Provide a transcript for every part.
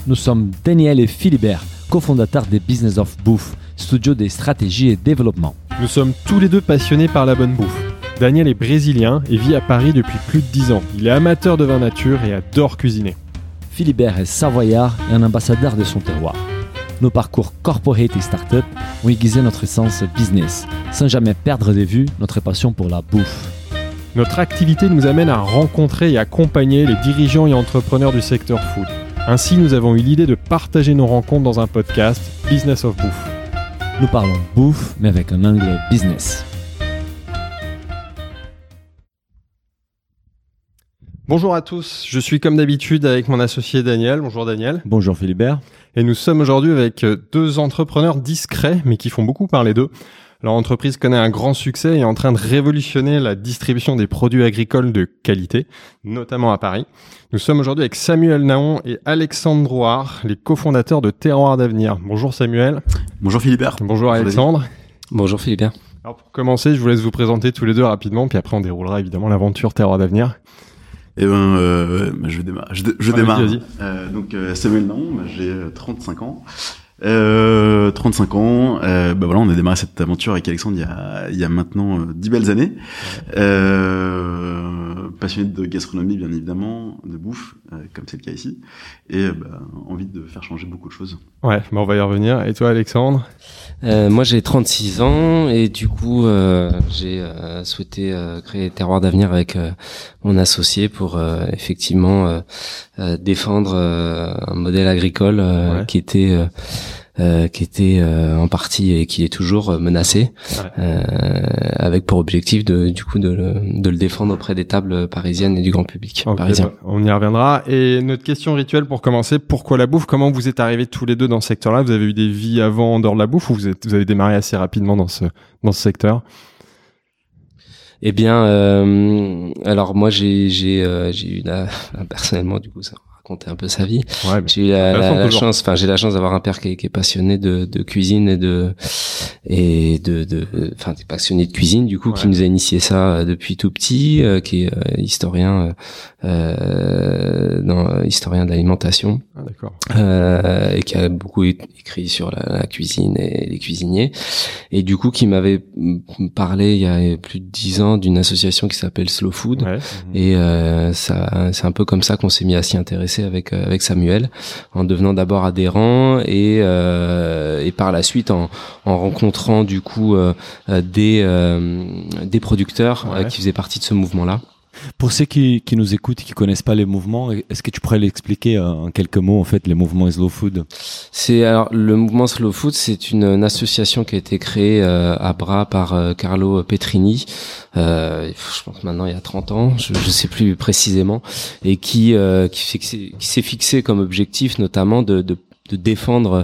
Nous sommes Daniel et Philibert, cofondateurs des Business of Bouffe, studio des stratégies et développement. Nous sommes tous les deux passionnés par la bonne bouffe. Daniel est brésilien et vit à Paris depuis plus de 10 ans. Il est amateur de vin nature et adore cuisiner. Philibert est savoyard et un ambassadeur de son terroir. Nos parcours corporate et start-up ont aiguisé notre sens business, sans jamais perdre de vue notre passion pour la bouffe. Notre activité nous amène à rencontrer et accompagner les dirigeants et entrepreneurs du secteur food. Ainsi, nous avons eu l'idée de partager nos rencontres dans un podcast, Business of Bouffe. Nous parlons bouffe, mais avec un angle business. Bonjour à tous, je suis comme d'habitude avec mon associé Daniel. Bonjour Daniel. Bonjour Philibert. Et nous sommes aujourd'hui avec deux entrepreneurs discrets, mais qui font beaucoup parler d'eux. Leur entreprise connaît un grand succès et est en train de révolutionner la distribution des produits agricoles de qualité, notamment à Paris. Nous sommes aujourd'hui avec Samuel Naon et Alexandre Drouard, les cofondateurs de Terroir d'Avenir. Bonjour Samuel. Bonjour Philibert. Bonjour Alexandre. Bonjour Philibert. Alors pour commencer, je vous laisse vous présenter tous les deux rapidement, puis après on déroulera évidemment l'aventure Terroir d'Avenir. Eh ben, je démarre. Je démarre. Vas-y. Donc Samuel Naon, j'ai 35 ans. 35 ans, voilà, on a démarré cette aventure avec Alexandre il y a maintenant 10 belles années. Passionné de gastronomie, bien évidemment, de bouffe, comme c'est le cas ici, et envie de faire changer beaucoup de choses. Ouais, on va y revenir. Et toi, Alexandre? Moi, j'ai 36 ans et du coup, j'ai souhaité créer Terroir d'Avenir avec mon associé pour effectivement défendre un modèle agricole qui était en partie et qui est toujours menacé, avec pour objectif de le défendre auprès des tables parisiennes et du grand public parisien. On y reviendra. Et notre question rituelle pour commencer, pourquoi la bouffe? Comment vous êtes arrivés tous les deux dans ce secteur-là? Vous avez eu des vies avant en dehors de la bouffe ou vous avez démarré assez rapidement dans ce secteur? Eh bien, alors moi j'ai eu personnellement, du coup, ça raconter un peu sa vie. Ouais, j'ai eu la chance d'avoir un père qui est passionné de cuisine et t'es passionné de cuisine, du coup, qui nous a initié ça depuis tout petit, qui est historien de l'alimentation. Ah, d'accord. Et qui a beaucoup écrit sur la cuisine et les cuisiniers, et du coup qui m'avait parlé il y a plus de 10 ans d'une association qui s'appelle Slow Food, et ça c'est un peu comme ça qu'on s'est mis à s'y intéresser avec Samuel, en devenant d'abord adhérent et par la suite en rencontrant du coup des producteurs qui faisaient partie de ce mouvement-là. Pour ceux qui nous écoutent et qui connaissent pas les mouvements, est-ce que tu pourrais l'expliquer en quelques mots, en fait, les mouvements Slow Food? Le mouvement Slow Food, c'est une association qui a été créée à Bras par Carlo Petrini, je pense maintenant il y a 30 ans, je sais plus précisément, et qui s'est fixé comme objectif notamment de défendre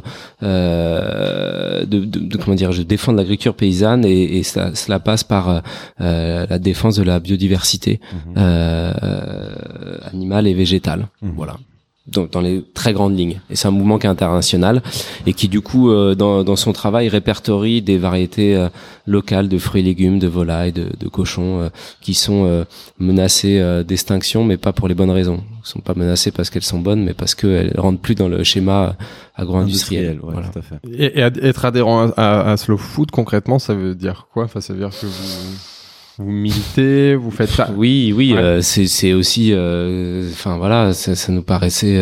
de défendre l'agriculture paysanne, et cela passe par la défense de la biodiversité animale et végétale. Voilà. Donc dans les très grandes lignes, et c'est un mouvement qui est international et qui du coup dans son travail répertorie des variétés locales de fruits et légumes, de volailles, de cochons qui sont menacées d'extinction, mais pas pour les bonnes raisons. Elles sont pas menacées parce qu'elles sont bonnes, mais parce qu'elles rentrent plus dans le schéma agro-industriel. Ouais, voilà. Tout à fait. Et être adhérent à Slow Food, concrètement, ça veut dire quoi? Enfin, ça veut dire que vous militez, vous faites ça. Oui, ouais. C'est aussi, voilà, ça nous paraissait,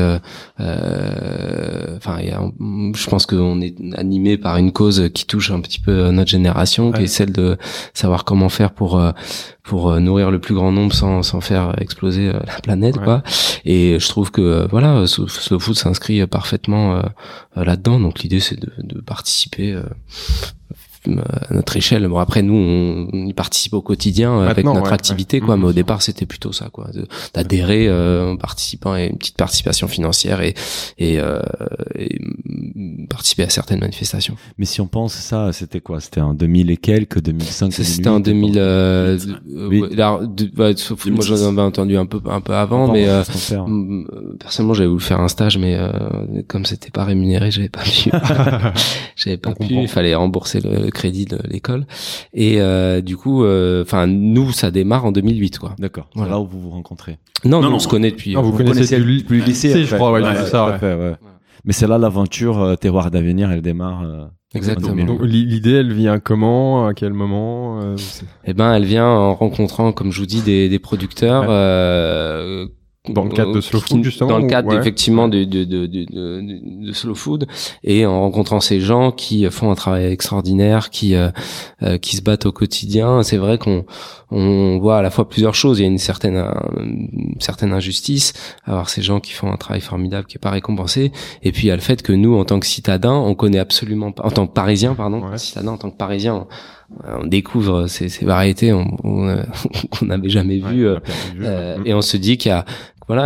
je pense qu'on est animé par une cause qui touche un petit peu notre génération, qui est celle de savoir comment faire pour nourrir le plus grand nombre sans faire exploser la planète, quoi. Et je trouve que Slow Food s'inscrit parfaitement là-dedans. Donc l'idée, c'est de participer à notre échelle. Bon, après nous on y participe au quotidien avec notre activité, quoi, mais au départ c'était plutôt ça, quoi, d'adhérer en participant, et une petite participation financière et participer à certaines manifestations. Mais si on pense ça, c'était quoi? C'était en 2000 et quelques, 2005, c'était en 2000 sauf moi j'en avais entendu un peu avant, mais personnellement j'avais voulu faire un stage, mais comme c'était pas rémunéré, j'avais pas pu, il fallait rembourser le crédit de l'école, et du coup nous ça démarre en 2008, quoi. D'accord. Voilà. C'est là où vous vous rencontrez. Non, on se connaît depuis. Vous connaissez depuis le lycée, je crois, c'est ça. Ouais. Mais c'est là l'aventure terroir d'avenir, elle démarre. Exactement. Donc l'idée, elle vient comment, à quel moment Eh ben, elle vient en rencontrant, comme je vous dis, des producteurs. Dans le cadre de Slow Food, justement. Dans le cadre, ouais. effectivement, de Slow Food, et en rencontrant ces gens qui font un travail extraordinaire, qui se battent au quotidien. C'est vrai qu'on voit à la fois plusieurs choses. Il y a une certaine injustice à voir ces gens qui font un travail formidable qui est pas récompensé. Et puis il y a le fait que nous, en tant que citadins, on connaît absolument pas, en tant que Parisiens, pardon, Ouais. citadins, en tant que Parisiens, on découvre ces variétés qu'on n'avait jamais vues, et on se dit qu'il y a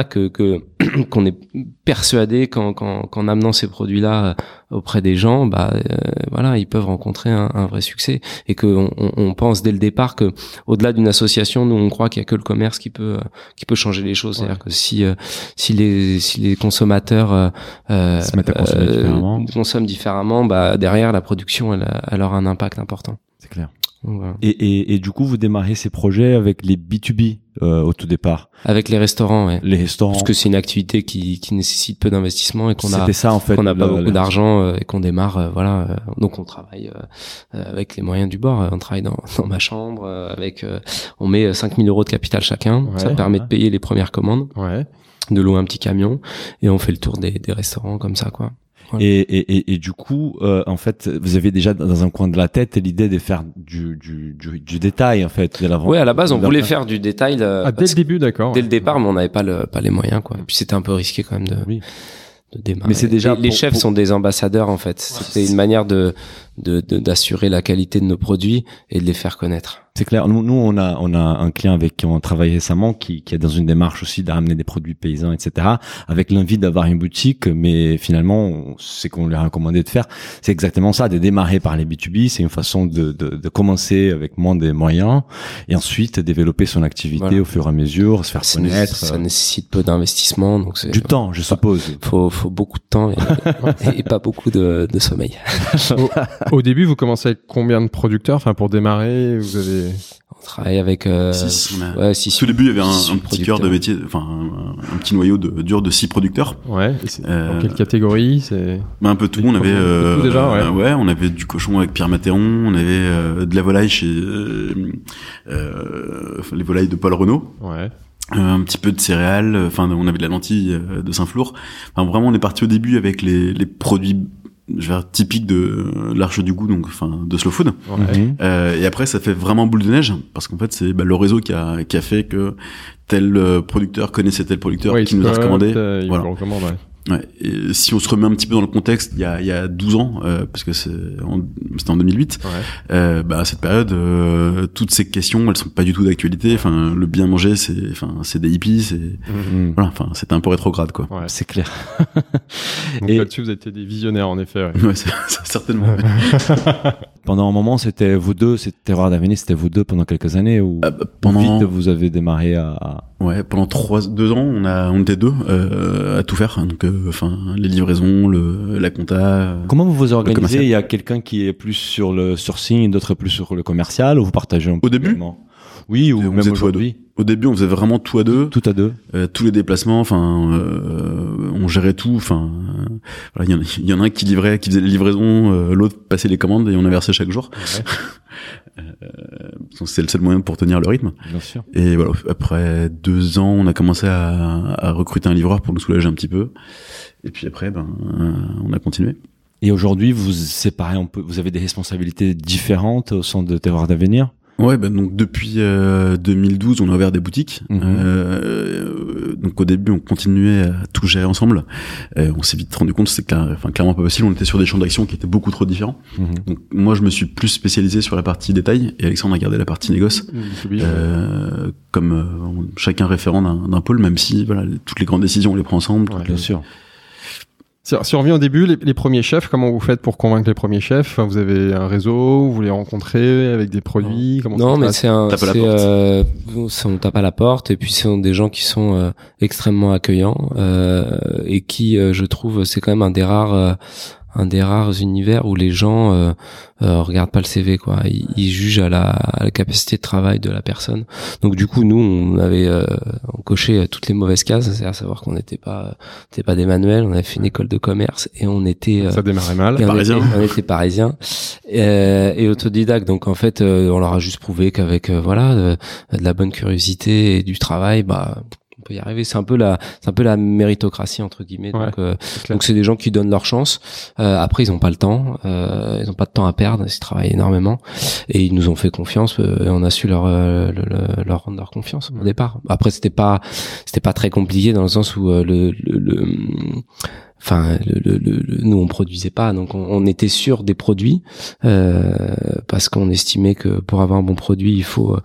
qu'on est persuadé qu'en amenant ces produits-là auprès des gens, ils peuvent rencontrer un vrai succès, et que on pense dès le départ que au-delà d'une association, nous on croit qu'il y a que le commerce qui peut changer les choses. Ouais. C'est-à-dire que si les consommateurs se mettent à consomment différemment, derrière la production elle aura un impact important. C'est clair. Voilà. Et du coup, vous démarrez ces projets avec les B2B au tout départ. Avec les restaurants, ouais. Les restaurants. Parce que c'est une activité qui nécessite peu d'investissement et qu'on C'était ça en fait. Qu'on n'a pas beaucoup d'argent et qu'on démarre, Donc on travaille avec les moyens du bord. On travaille dans ma chambre on met 5 000 € de capital chacun. Ouais, ça permet de payer les premières commandes. Ouais. De louer un petit camion et on fait le tour des restaurants comme ça, quoi. Voilà. Et du coup, en fait, vous avez déjà dans un coin de la tête l'idée de faire du détail, en fait, de la vente. Oui, à la base, on voulait faire du détail. Dès le début, d'accord. Dès le départ, mais on n'avait pas les moyens, quoi. Et puis c'était un peu risqué quand même de démarrer. Mais c'est déjà les chefs sont des ambassadeurs, en fait. C'était une manière d'assurer la qualité de nos produits et de les faire connaître. C'est clair. Nous, on a un client avec qui on travaille récemment qui est dans une démarche aussi de ramener des produits paysans, etc. avec l'envie d'avoir une boutique, mais finalement, c'est qu'on lui a recommandé de faire. C'est exactement ça, de démarrer par les B2B. C'est une façon de commencer avec moins de moyens et ensuite développer son activité au fur et à mesure, se faire connaître. Ça nécessite peu d'investissement, donc c'est du temps, je suppose. Faut beaucoup de temps et pas beaucoup de sommeil. Au début, vous commencez avec combien de producteurs? Enfin, pour démarrer, vous avez... On travaille avec 6. Au début, il y avait un petit cœur de métier, enfin un petit noyau dur de 6 producteurs. Ouais. Dans quelle catégorie? C'est un peu tout. On avait tout déjà, on avait du cochon avec Pierre Mathéron, on avait de la volaille chez les volailles de Paul Renaud. Ouais. Un petit peu de céréales. Enfin, on avait de la lentille de Saint-Flour. Enfin, vraiment, on est parti au début avec les produits typique de l'Arche du Goût, donc enfin de Slow Food. Ouais. Et après ça fait vraiment boule de neige parce qu'en fait c'est le réseau qui a fait que tel producteur connaissait tel producteur qui nous a recommandé. Voilà. Recommande, ouais. Et si on se remet un petit peu dans le contexte, il y a 12 ans, parce que c'était en 2008, à cette période, toutes ces questions, elles sont pas du tout d'actualité. Enfin, le bien manger, c'est des hippies, voilà, enfin, c'était un peu rétrograde, quoi. Ouais. C'est clair. Donc là-dessus, vous étiez des visionnaires, en effet. Ouais, certainement. Pendant un moment, c'était vous deux, c'était Terroir d'avenir, c'était vous deux pendant quelques années, ou vite vous avez démarré à... Ouais, pendant 2 ans, on était deux à tout faire. Donc, les livraisons, la compta. Comment vous vous organisez? Il y a quelqu'un qui est plus sur le sourcing et d'autres plus sur le commercial, ou vous partagez un peu? Au début? Oui, ou même aujourd'hui. Au début, on faisait vraiment tout à deux. Tout à deux. Tous les déplacements, on gérait tout. Enfin, voilà, il y en a un qui faisait les livraisons, l'autre passait les commandes et on inversait chaque jour. Ouais. C'est le seul moyen pour tenir le rythme. Bien sûr. Et voilà, après 2 ans, on a commencé à recruter un livreur pour nous soulager un petit peu. Et puis après, on a continué. Et aujourd'hui, vous séparez un peu, vous avez des responsabilités différentes au sein de Terroir d'avenir? Ouais, donc depuis 2012, on a ouvert des boutiques. Donc au début, on continuait à tout gérer ensemble. On s'est vite rendu compte que c'était clairement pas possible. On était sur des champs d'action qui étaient beaucoup trop différents. Donc moi, je me suis plus spécialisé sur la partie détail et Alexandre a gardé la partie négoce. Comme chacun référent d'un pôle, même si voilà, toutes les grandes décisions, on les prend ensemble. Bien sûr. Si on revient au début, les premiers chefs, comment vous faites pour convaincre les premiers chefs? Enfin, vous avez un réseau, vous les rencontrez avec des produits? Non, mais on tape à la porte, et puis ce sont des gens qui sont extrêmement accueillants et qui, je trouve, c'est quand même un des rares un des rares univers où les gens regardent pas le CV, quoi. Ils jugent à la capacité de travail de la personne. Donc du coup, nous, on cochait toutes les mauvaises cases, c'est à savoir qu'on n'était pas des manuels, on avait fait une école de commerce et on était ça démarrait mal. On était parisiens et autodidactes. Donc en fait, on leur a juste prouvé qu'avec de la bonne curiosité et du travail, on peut y arriver. C'est un peu la méritocratie entre guillemets. Donc c'est des gens qui donnent leur chance. Après ils ont pas le temps, ils ont pas de temps à perdre, ils travaillent énormément et ils nous ont fait confiance et on a su leur rendre leur confiance au départ. Après c'était pas très compliqué dans le sens où nous on produisait pas, donc on était sûr des produits parce qu'on estimait que pour avoir un bon produit il faut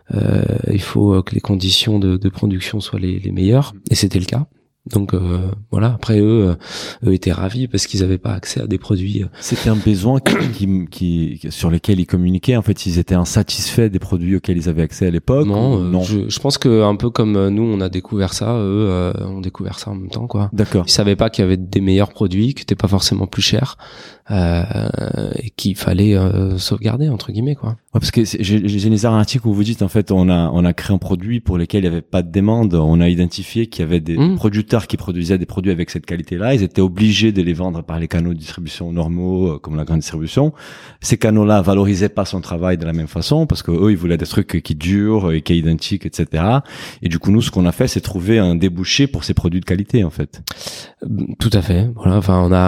que les conditions de production soient les meilleures, et c'était le cas. Donc après eux étaient ravis parce qu'ils avaient pas accès à des produits. C'était un besoin qui sur lesquels ils communiquaient. En fait, ils étaient insatisfaits des produits auxquels ils avaient accès à l'époque. Non. Je pense que un peu comme nous on a découvert ça, eux ont découvert ça en même temps, quoi. D'accord. Ils savaient pas qu'il y avait des meilleurs produits qui étaient pas forcément plus chers et qu'il fallait sauvegarder entre guillemets, quoi. Ouais, parce que j'ai lisé un article où vous dites en fait on a créé un produit pour lequel il y avait pas de demande. On a identifié qu'il y avait des producteurs qui produisaient des produits avec cette qualité-là. Ils étaient obligés de les vendre par les canaux de distribution normaux comme la grande distribution. Ces canaux-là valorisaient pas son travail de la même façon parce que eux ils voulaient des trucs qui durent et qui est identique, etc. Et du coup nous ce qu'on a fait c'est trouver un débouché pour ces produits de qualité en fait. Tout à fait. Voilà. Enfin on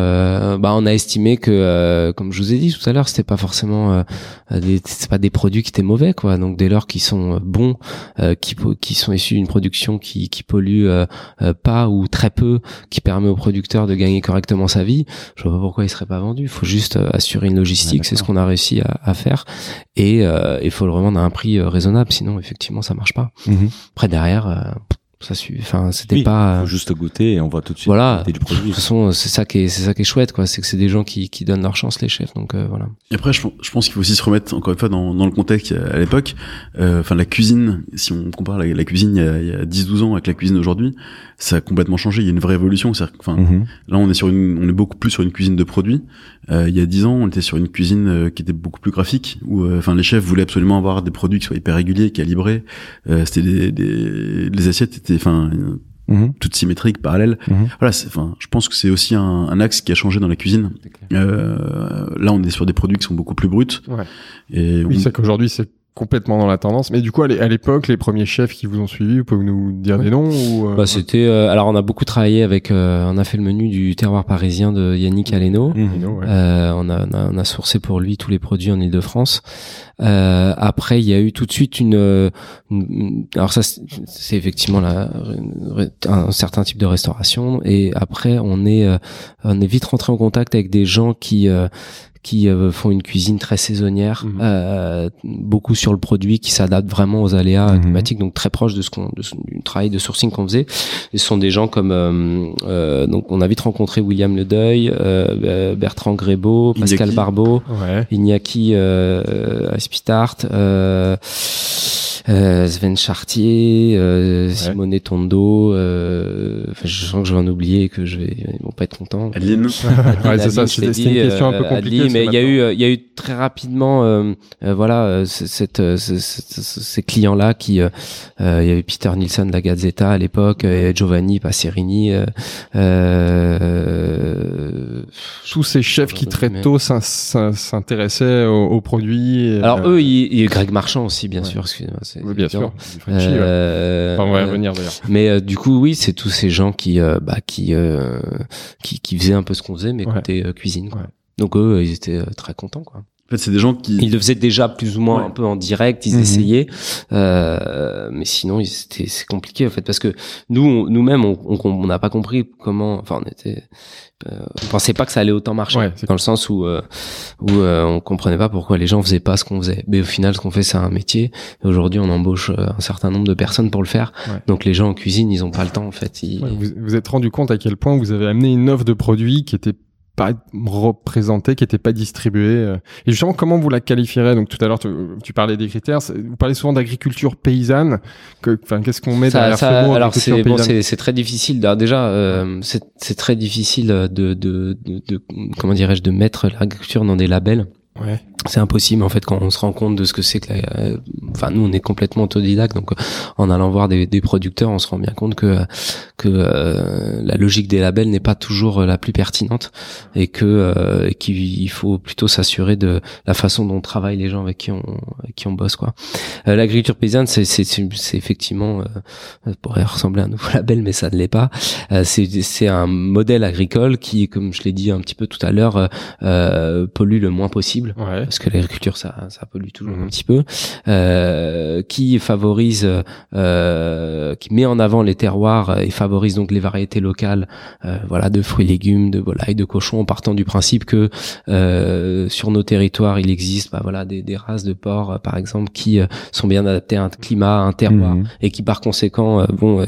a estimé que comme je vous ai dit tout à l'heure c'était pas forcément c'est pas des produits qui étaient mauvais, quoi. Donc dès lors qu'ils sont bons, qui sont issus d'une production qui pollue pas ou très peu, qui permet au producteur de gagner correctement sa vie, je vois pas pourquoi il serait pas vendu. Il faut juste assurer une logistique, c'est ce qu'on a réussi à faire, et il faut le revendre à un prix raisonnable, sinon effectivement ça marche pas. Après derrière c'était pas faut juste goûter et on voit tout de suite voilà du produit. De toute façon c'est ça qui est chouette, quoi, c'est que c'est des gens qui donnent leur chance, les chefs, donc voilà. Et après je pense qu'il faut aussi se remettre encore une fois dans le contexte à l'époque, la cuisine, si on compare la cuisine il y a 10-12 ans avec la cuisine aujourd'hui, ça a complètement changé, il y a une vraie évolution, là on est beaucoup plus sur une cuisine de produits. Il y a 10 ans, on était sur une cuisine qui était beaucoup plus graphique, où les chefs voulaient absolument avoir des produits qui soient hyper réguliers, calibrés. C'était les assiettes étaient toutes symétriques, parallèles. Voilà, je pense que c'est aussi un axe qui a changé dans la cuisine. Là, on est sur des produits qui sont beaucoup plus bruts. Ouais. Et c'est qu'aujourd'hui c'est complètement dans la tendance. Mais du coup, à l'époque, les premiers chefs qui vous ont suivi, vous pouvez nous dire des noms ou c'était alors on a beaucoup travaillé avec on a fait le menu du terroir parisien de Yannick Aleno. On a sourcé pour lui tous les produits en Île-de-France. Après il y a eu tout de suite alors ça c'est effectivement un certain type de restauration, et après on est vite rentré en contact avec des gens qui font une cuisine très saisonnière, beaucoup sur le produit, qui s'adapte vraiment aux aléas climatiques, donc très proche du travail de sourcing qu'on faisait. Et ce sont des gens comme donc on a vite rencontré William Ledeuil, Bertrand Grébeau, Pascal Barbeau, Iñaki Espitart, Sven Chartier, Simone Tondo, je sens que je vais en oublier et que ils vont pas être contents. Adeline. C'est ça, c'est une question un peu compliquée. Mais il y a eu très rapidement ces clients-là qui il y avait Peter Nilsson de la Gazzetta à l'époque, et Giovanni Passerini, tous ces chefs qui très tôt s'intéressaient aux produits. Alors eux, il y a Greg Marchand aussi, bien sûr, excusez-moi. Bien sûr. On va y revenir d'ailleurs. Mais du coup, oui, c'est tous ces gens qui faisaient un peu ce qu'on faisait, mais côté cuisine, quoi. Donc eux, ils étaient très contents, quoi. En fait, c'est des gens qui... Ils le faisaient déjà plus ou moins un peu en direct, ils essayaient, mais sinon c'est compliqué en fait, parce que nous-mêmes on n'a pas compris comment, on pensait pas que ça allait autant marcher, dans le sens où on comprenait pas pourquoi les gens faisaient pas ce qu'on faisait. Mais au final, ce qu'on fait, c'est un métier. Et aujourd'hui, on embauche un certain nombre de personnes pour le faire. Donc les gens en cuisine, ils ont pas le temps en fait. Vous êtes rendu compte à quel point vous avez amené une offre de produits qui était pas représentée, qui était pas distribuée. Et justement, comment vous la qualifierez? Donc tout à l'heure, tu parlais des critères. Vous parlez souvent d'agriculture paysanne. Qu'est-ce qu'on met derrière ce mot? Alors c'est très difficile. Alors déjà, c'est très difficile de comment dirais-je, de mettre l'agriculture dans des labels. Ouais. C'est impossible en fait quand on se rend compte de ce que c'est que nous on est complètement autodidacte, donc en allant voir des producteurs on se rend bien compte que la logique des labels n'est pas toujours la plus pertinente et qu'il faut plutôt s'assurer de la façon dont travaillent les gens avec qui on bosse quoi. L'agriculture paysanne c'est effectivement ça pourrait ressembler à un nouveau label mais ça ne l'est pas. C'est un modèle agricole qui, comme je l'ai dit un petit peu tout à l'heure, pollue le moins possible. Ouais. Parce que l'agriculture ça pollue toujours un petit peu, qui favorise, qui met en avant les terroirs et favorise donc les variétés locales, de fruits et légumes, de volailles, de cochons, en partant du principe que sur nos territoires il existe des races de porcs par exemple qui sont bien adaptées à un climat, à un terroir et qui par conséquent vont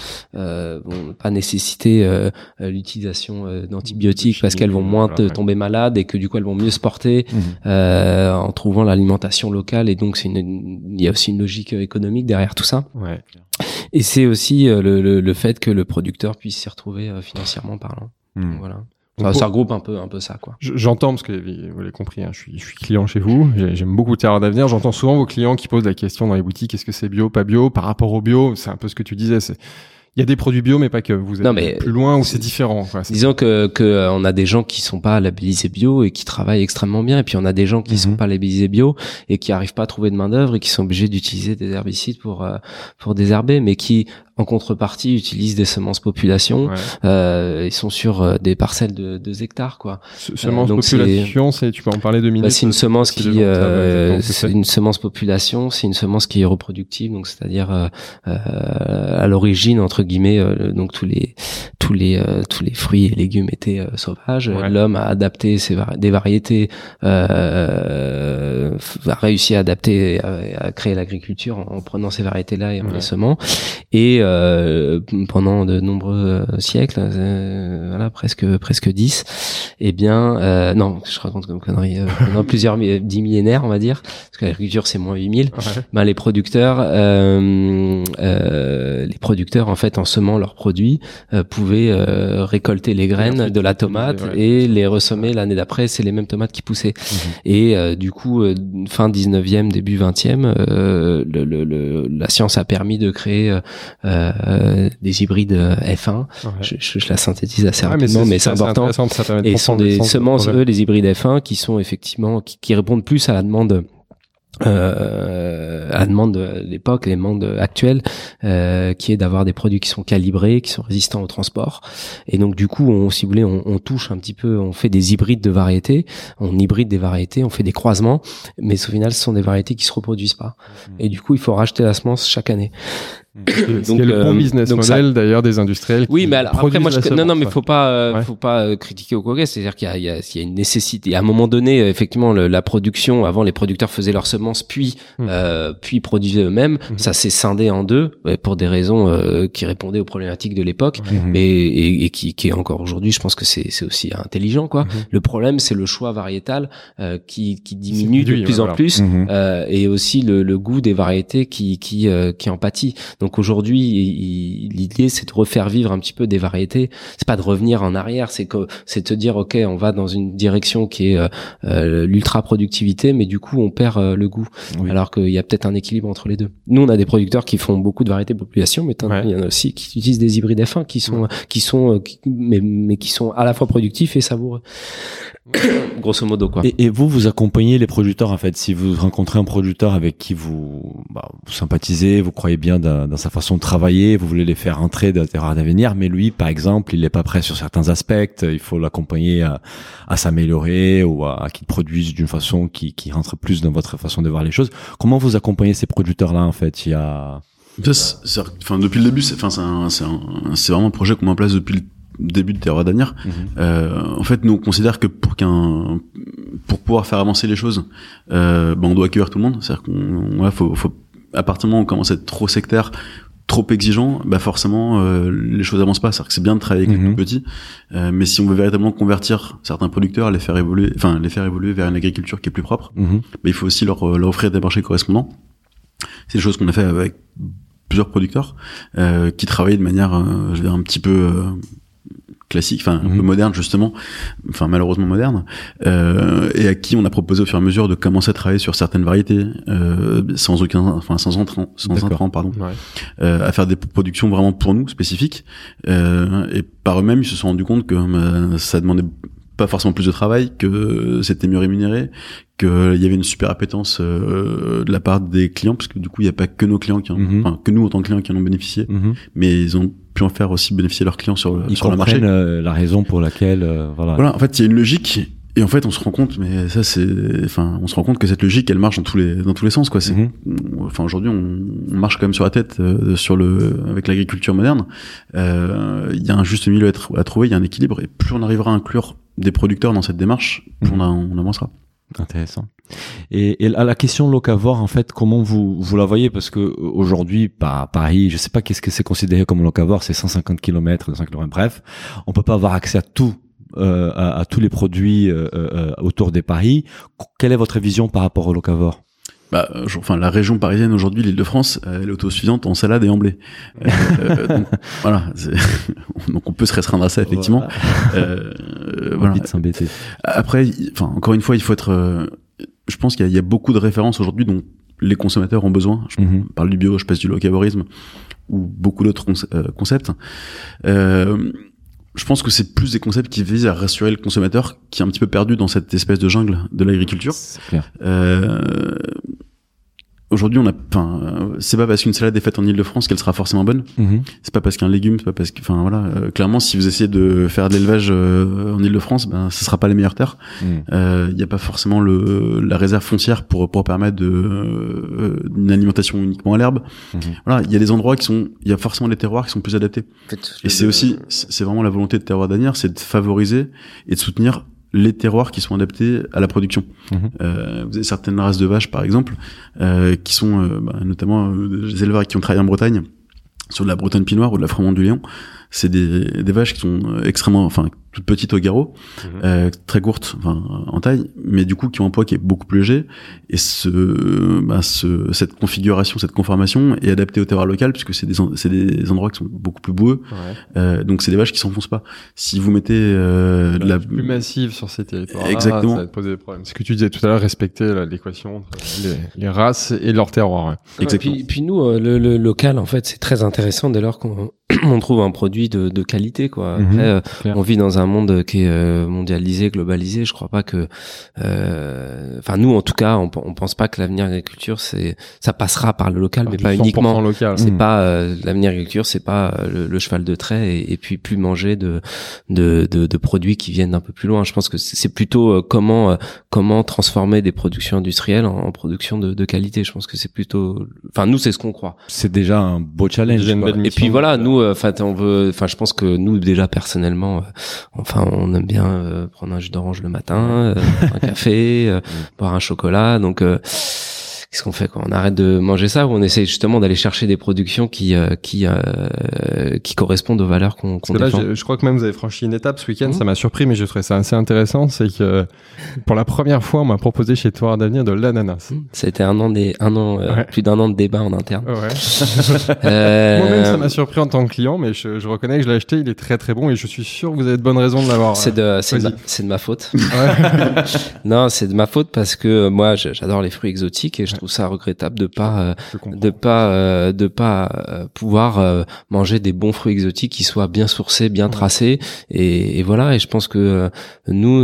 pas nécessiter l'utilisation d'antibiotiques parce qu'elles vont moins tomber malades et que du coup elles vont mieux se porter. En trouvant l'alimentation locale et donc il y a aussi une logique économique derrière tout ça. Ouais. Et c'est aussi le fait que le producteur puisse s'y retrouver financièrement parlant. Voilà. Ça regroupe un peu ça quoi. J'entends parce que vous l'avez compris, je suis client chez vous, j'aime beaucoup Terroir d'Avenir. J'entends souvent vos clients qui posent la question dans les boutiques, est-ce que c'est bio, pas bio? Par rapport au bio, c'est un peu ce que tu disais, il y a des produits bio, mais pas que. Vous êtes plus loin ou c'est différent, quoi. Disons que on a des gens qui sont pas labellisés bio et qui travaillent extrêmement bien. Et puis on a des gens qui sont pas labellisés bio et qui arrivent pas à trouver de main d'œuvre et qui sont obligés d'utiliser des herbicides pour désherber, mais qui, en contrepartie, utilisent des semences population. Ouais. Ils sont sur des parcelles de 2 hectares, quoi. Semences population, tu peux en parler 2 minutes. C'est une semence c'est une semence population, c'est une semence qui est reproductive, donc c'est-à-dire à l'origine entre guillemets, donc tous les fruits et légumes étaient sauvages. Ouais. L'homme a adapté des variétés, a réussi à adapter, à créer l'agriculture en prenant ces variétés-là et en les semant. Et pendant de nombreux siècles, presque 10, non, je raconte comme connerie, pendant plusieurs 10 millénaires, on va dire, parce que l'agriculture c'est moins 8000, les producteurs en fait, en semant leurs produits, pouvaient récolter les graines de la tomate et les ressemer l'année d'après, c'est les mêmes tomates qui poussaient. Et du coup, fin 19e, début 20e, la science a permis de créer des hybrides F1. Je la synthétise assez rapidement, mais c'est important. Et ce sont des semences, les hybrides F1, qui sont effectivement qui répondent plus à la demande de l'époque, les demandes actuelles, qui est d'avoir des produits qui sont calibrés, qui sont résistants au transport. Et donc du coup, si vous voulez, on touche un petit peu, on fait des hybrides de variétés, on hybride des variétés, on fait des croisements, mais au final, ce sont des variétés qui se reproduisent pas. Et du coup, il faut racheter la semence chaque année. Donc le bon business model d'ailleurs des industriels. Oui, mais alors, après moi mais faut pas critiquer au coquet, c'est-à-dire qu'il y a une nécessité. À un moment donné, effectivement, la production, avant les producteurs faisaient leurs semences puis produisaient eux-mêmes. Ça s'est scindé en deux pour des raisons qui répondaient aux problématiques de l'époque, et qui est encore aujourd'hui, je pense que c'est aussi intelligent quoi. Le problème, c'est le choix variétal qui diminue de plus en plus, et aussi le goût des variétés qui en pâtit. Donc aujourd'hui, l'idée c'est de refaire vivre un petit peu des variétés. C'est pas de revenir en arrière, c'est de te dire ok, on va dans une direction qui est l'ultra productivité, mais du coup on perd le goût. Alors qu'il y a peut-être un équilibre entre les deux. Nous on a des producteurs qui font beaucoup de variétés population, mais il y en a aussi qui utilisent des hybrides F1 qui sont à la fois productifs et savoureux. Grosso modo quoi. Et vous accompagnez les producteurs en fait. Si vous rencontrez un producteur avec qui vous sympathisez, vous croyez bien dans sa façon de travailler, vous voulez les faire entrer dans Terroir d'Avenir, mais lui par exemple il est pas prêt sur certains aspects, il faut l'accompagner à s'améliorer ou à qu'il produise d'une façon qui rentre plus dans votre façon de voir les choses. Comment vous accompagnez ces producteurs là en fait? Depuis le début, c'est vraiment un projet qu'on met en place depuis le début de Terroir d'Avenir. En fait, nous on considère que pour pouvoir faire avancer les choses, on doit accueillir tout le monde. C'est-à-dire faut à partir du moment où on commence à être trop sectaire, trop exigeant, bah forcément les choses avancent pas. C'est-à-dire que c'est bien de travailler avec les plus petits, mais si on veut véritablement convertir certains producteurs, les faire évoluer vers une agriculture qui est plus propre, bah, il faut aussi leur offrir des marchés correspondants. C'est des choses qu'on a fait avec plusieurs producteurs qui travaillaient de manière, je vais dire, un petit peu classique, enfin un peu moderne justement, enfin malheureusement moderne, et à qui on a proposé au fur et à mesure de commencer à travailler sur certaines variétés sans intrants, pardon, à faire des productions vraiment pour nous spécifiques, et par eux-mêmes ils se sont rendus compte que ça demandait pas forcément plus de travail, que c'était mieux rémunéré, qu'il y avait une super appétence de la part des clients, parce que du coup il n'y a pas que nos clients enfin que nous en tant que clients qui en ont bénéficié, mais ils ont pu en faire aussi bénéficier leurs clients sur le marché. La raison pour laquelle voilà, en fait il y a une logique, et en fait on se rend compte, mais ça on se rend compte que cette logique elle marche dans tous les sens, quoi. C'est enfin aujourd'hui on marche quand même sur la tête avec l'agriculture moderne. Il y a un juste milieu à trouver, il y a un équilibre, et plus on arrivera à inclure des producteurs dans cette démarche, plus on avancera. Intéressant. Et à la question locavore, en fait, comment vous la voyez? Parce que aujourd'hui, à Paris, je sais pas qu'est-ce que c'est considéré comme locavore, c'est 150 km, 200 km, bref, on peut pas avoir accès à tout, à tous les produits autour des paris. Quelle est votre vision par rapport au locavore? Bah, enfin, la région parisienne aujourd'hui, l'Île-de-France, elle est autosuffisante en salade et en blé. Donc, voilà. Donc on peut se restreindre à ça, effectivement. Voilà. Vite s'embêter. Après, enfin, encore une fois, il faut être. Je pense qu'il y a beaucoup de références aujourd'hui dont les consommateurs ont besoin. Je parle du bio, je passe du locavorisme ou beaucoup d'autres concepts. Je pense que c'est plus des concepts qui visent à rassurer le consommateur qui est un petit peu perdu dans cette espèce de jungle de l'agriculture. C'est clair. Aujourd'hui, c'est pas parce qu'une salade est faite en Île-de-France qu'elle sera forcément bonne. C'est pas parce qu'un légume, c'est pas parce que, enfin voilà, clairement, si vous essayez de faire de l'élevage en Île-de-France, ce sera pas les meilleures terres. Il y a pas forcément la réserve foncière pour permettre une alimentation uniquement à l'herbe. Voilà, il y a des endroits il y a forcément des terroirs qui sont plus adaptés. Et c'est vraiment la volonté de Terroir d'Asnières, c'est de favoriser et de soutenir les terroirs qui sont adaptés à la production. Vous avez certaines races de vaches, par exemple, qui sont notamment des éleveurs qui ont travaillé en Bretagne, sur de la Bretonne Pinoire ou de la Framande du Lion. C'est des vaches qui sont extrêmement, enfin, toutes petites au garrot, très courtes, en taille, mais du coup qui ont un poids qui est beaucoup plus léger. Et cette configuration, cette conformation est adaptée au terroir local, puisque c'est des endroits qui sont beaucoup plus boueux. Donc c'est des vaches qui s'enfoncent pas. Si vous mettez de la plus massive sur ces territoires, exactement, ça va te poser des problèmes. Ce que tu disais tout à l'heure, respecter l'équation entre les races et leur terroir. Ouais. Exactement. Puis nous, le local, en fait, c'est très intéressant dès lors qu'on trouve un produit de qualité, quoi. Après, on vit dans un monde qui est mondialisé, globalisé. Je crois pas que, enfin nous en tout cas, on pense pas que l'avenir de l'agriculture ça passera par le local, mais pas uniquement. Local. C'est pas l'avenir de l'agriculture, c'est pas le cheval de trait et puis plus manger de produits qui viennent d'un peu plus loin. Je pense que c'est plutôt comment transformer des productions industrielles en production de qualité. Je pense que c'est plutôt, enfin nous c'est ce qu'on croit. C'est déjà un beau challenge. Et puis voilà, nous, je pense que nous déjà personnellement, on aime bien prendre un jus d'orange le matin, un café, boire un chocolat. Donc qu'est-ce qu'on fait, quoi? On arrête de manger ça, ou on essaie justement d'aller chercher des productions qui correspondent aux valeurs qu'on défend. Là, je crois que même vous avez franchi une étape ce week-end. Ça m'a surpris, mais je trouvais ça assez intéressant. C'est que pour la première fois, on m'a proposé chez Terroir d'Asnières de l'ananas. Ça a été plus d'un an de débat en interne. Ouais. Moi-même, ça m'a surpris en tant que client, mais je reconnais que je l'ai acheté. Il est très très bon et je suis sûr que vous avez de bonnes raisons de l'avoir. C'est de ma faute. Non, c'est de ma faute parce que moi, j'adore les fruits exotiques et je trouve ça regrettable de pas pouvoir manger des bons fruits exotiques qui soient bien sourcés, bien tracés, et voilà. Et je pense que nous,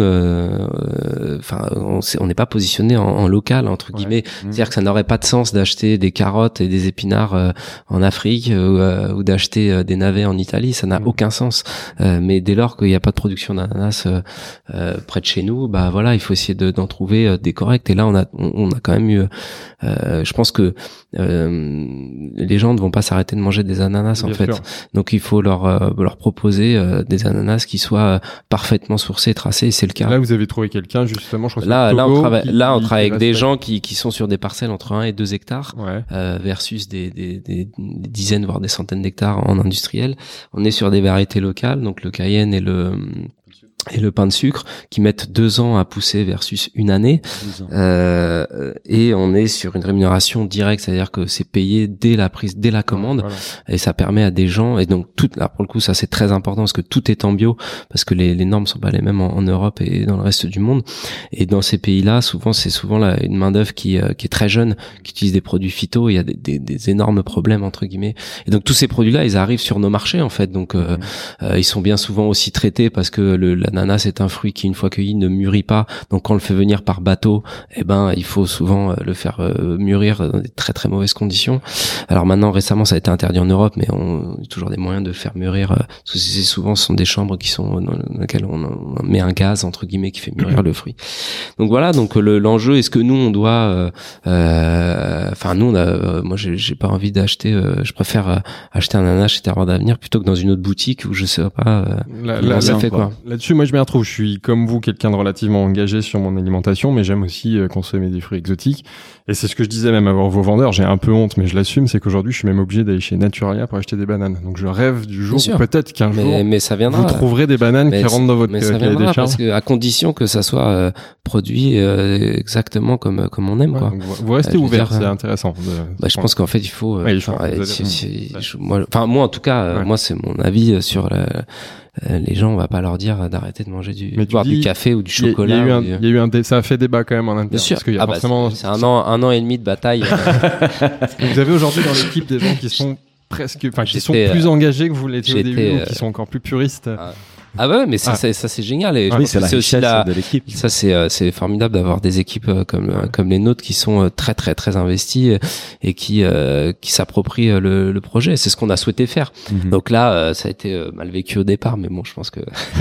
on n'est pas positionné en local entre guillemets. C'est-à-dire que ça n'aurait pas de sens d'acheter des carottes et des épinards en Afrique ou d'acheter des navets en Italie. Ça n'a aucun sens. Mais dès lors qu'il n'y a pas de production d'ananas près de chez nous, voilà, il faut essayer d'en trouver des corrects. Et là, on a quand même eu je pense que les gens ne vont pas s'arrêter de manger des ananas en fait. Sûr. Donc il faut leur proposer des ananas qui soient parfaitement sourcés, tracés, et c'est le cas. Là, vous avez trouvé quelqu'un justement, je crois. Là, on travaille avec des gens qui sont sur des parcelles entre 1 et 2 hectares, versus des dizaines voire des centaines d'hectares en industriel. On est sur des variétés locales, donc le Cayenne et le pain de sucre qui mettent 2 ans à pousser versus 1 année, et on est sur une rémunération directe, c'est-à-dire que c'est payé dès la commande, et ça permet à des gens, et donc là pour le coup ça c'est très important parce que tout est en bio, parce que les normes sont pas les mêmes en Europe et dans le reste du monde, et dans ces pays-là c'est souvent une main d'œuvre qui est très jeune, qui utilise des produits phyto, et il y a des énormes problèmes entre guillemets, et donc tous ces produits-là ils arrivent sur nos marchés en fait, donc ils sont bien souvent aussi traités parce que l'ananas c'est un fruit qui une fois cueilli ne mûrit pas, donc quand on le fait venir par bateau, il faut souvent le faire mûrir dans des très très mauvaises conditions. Alors maintenant récemment ça a été interdit en Europe, mais on a toujours des moyens de le faire mûrir, parce que ce sont des chambres qui sont dans lesquelles on met un gaz entre guillemets qui fait mûrir le fruit. Donc voilà, donc l'enjeu, est-ce que nous on doit moi j'ai pas envie d'acheter, je préfère acheter un ananas chez Terroir d'Avenir plutôt que dans une autre boutique où je sais pas ça fait quoi. Là-dessus moi je m'y retrouve, je suis comme vous quelqu'un de relativement engagé sur mon alimentation, mais j'aime aussi consommer des fruits exotiques, et c'est ce que je disais même à vos vendeurs, j'ai un peu honte mais je l'assume, c'est qu'aujourd'hui je suis même obligé d'aller chez Naturalia pour acheter des bananes, donc je rêve du jour où peut-être qu'un jour mais ça viendra, vous trouverez des bananes qui rentrent dans votre cahier des charges, parce que à condition que ça soit produit exactement comme on aime, quoi. Vous restez ouvert, c'est intéressant. Je pense qu'en fait il faut moi en tout cas moi c'est mon avis sur les gens, on va pas leur dire d'arrêter de manger du café ou du chocolat. Il y a eu ça a fait débat quand même en interne. Bien sûr. Parce qu'il y a forcément... c'est un an et demi de bataille. Vous avez aujourd'hui dans l'équipe des gens qui sont qui sont plus engagés que vous l'étiez au début, ou qui sont encore plus puristes. Ah ouais, mais ça c'est génial, et c'est la richesse de l'équipe. Ça c'est formidable d'avoir des équipes comme les nôtres qui sont très très très investies et qui s'approprient le projet. C'est ce qu'on a souhaité faire. Donc là ça a été mal vécu au départ, mais bon, je pense que